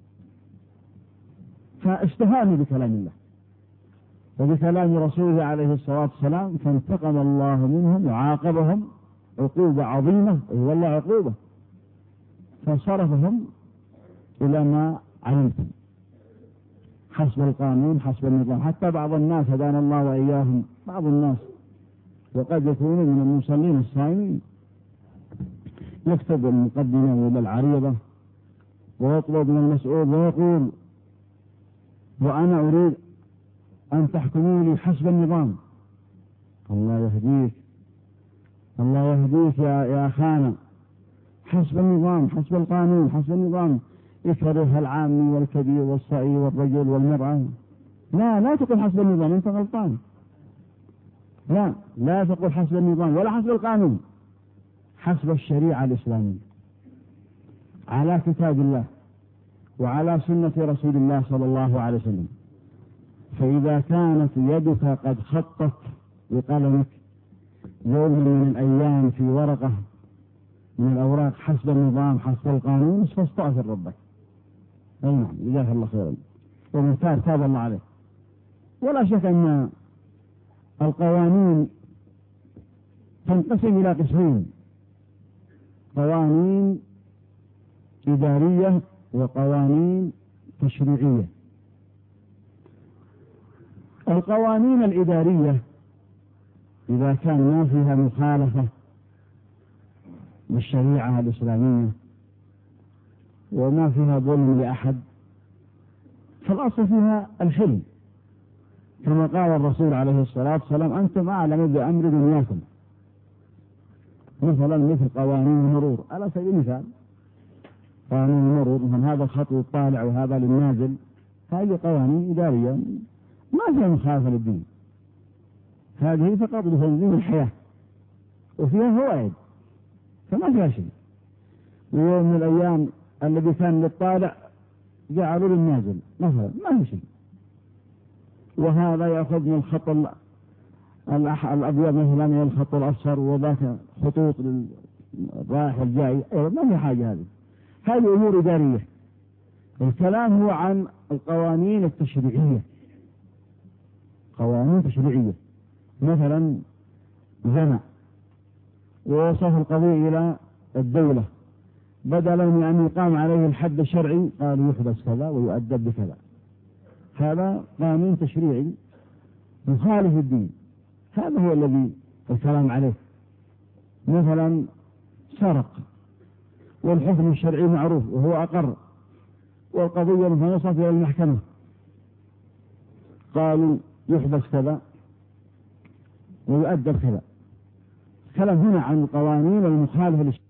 فاستهانوا بكلام الله وبكلام رسوله عليه الصلاة والسلام، فانتقم الله منهم وعاقبهم عقوبة عظيمة، والله عقوبة، فصرفهم إلى ما علمتم حسب القانون حسب النظام. حتى بعض الناس هدانا الله وإياهم، بعض الناس وقد يكونوا من المصلين الصائمين يكتب المقدمة ولا العريضة ويطلب من المسؤول ويقول وأنا أريد أن تحكموا لي حسب النظام. الله يهديك، الله يهديك يا أخانا، حسب النظام حسب القانون حسب النظام، يكره العامي والكبير والصغير والرجل والمرأة. لا تقول حسب النظام، أنت غلطان. لا تقول حسب النظام ولا حسب القانون، حسب الشريعة الإسلامية على كتاب الله وعلى سنة رسول الله صلى الله عليه وسلم. فإذا كانت يدك قد خطت بقلمك يوم من الأيام في ورقة من الأوراق حسب النظام حسب القانون، فاستغفر ربك. أي نعم، جزاك الله خيرا، ومن تاب الله عليه. ولا شك أن القوانين تنقسم إلى قسمين: قوانين إدارية وقوانين تشريعية. القوانين الإدارية إذا كان ما فيها مخالفة بالشريعة الإسلامية وما فيها ظلم لأحد، فالأصل فيها الحلم، كما قال الرسول عليه الصلاة والسلام: أنتم أعلم بأمر دنياكم. مثلا مثل قوانين المرور على سبيل المثال، قانون المرور من هذا الخط للطالع وهذا للنازل، هذه قوانين إدارية ما فيها مخالفة للدين، هذه فقط لتنظيم الحياة وفيها فوائد فما فيها شيء. ويوم من الأيام الذي كان للطالع جعلوا للنازل مثلا، ما في شيء. وهذا يأخذ من الخط الأبيض مثلا والخط الأصفر، وذاك خطوط للرايح والجاي، ما في حاجة. هذه أمور إدارية. الكلام هو عن القوانين التشريعية. قوانين تشريعية مثلا زنا ووصف القضية إلى الدولة، بدلا من أن يقام عليه الحد الشرعي قال يحبس كذا ويؤدب بكذا. هذا قانون تشريعي مخالف الدين، هذا هو الذي الكلام عليه. مثلا سرق والحكم الشرعي معروف وهو أقر، والقضية مثلا وصلت إلى المحكمة قالوا يحبس كذا ويؤدب كذا. كلام هنا عن القوانين المخالفة للشرع.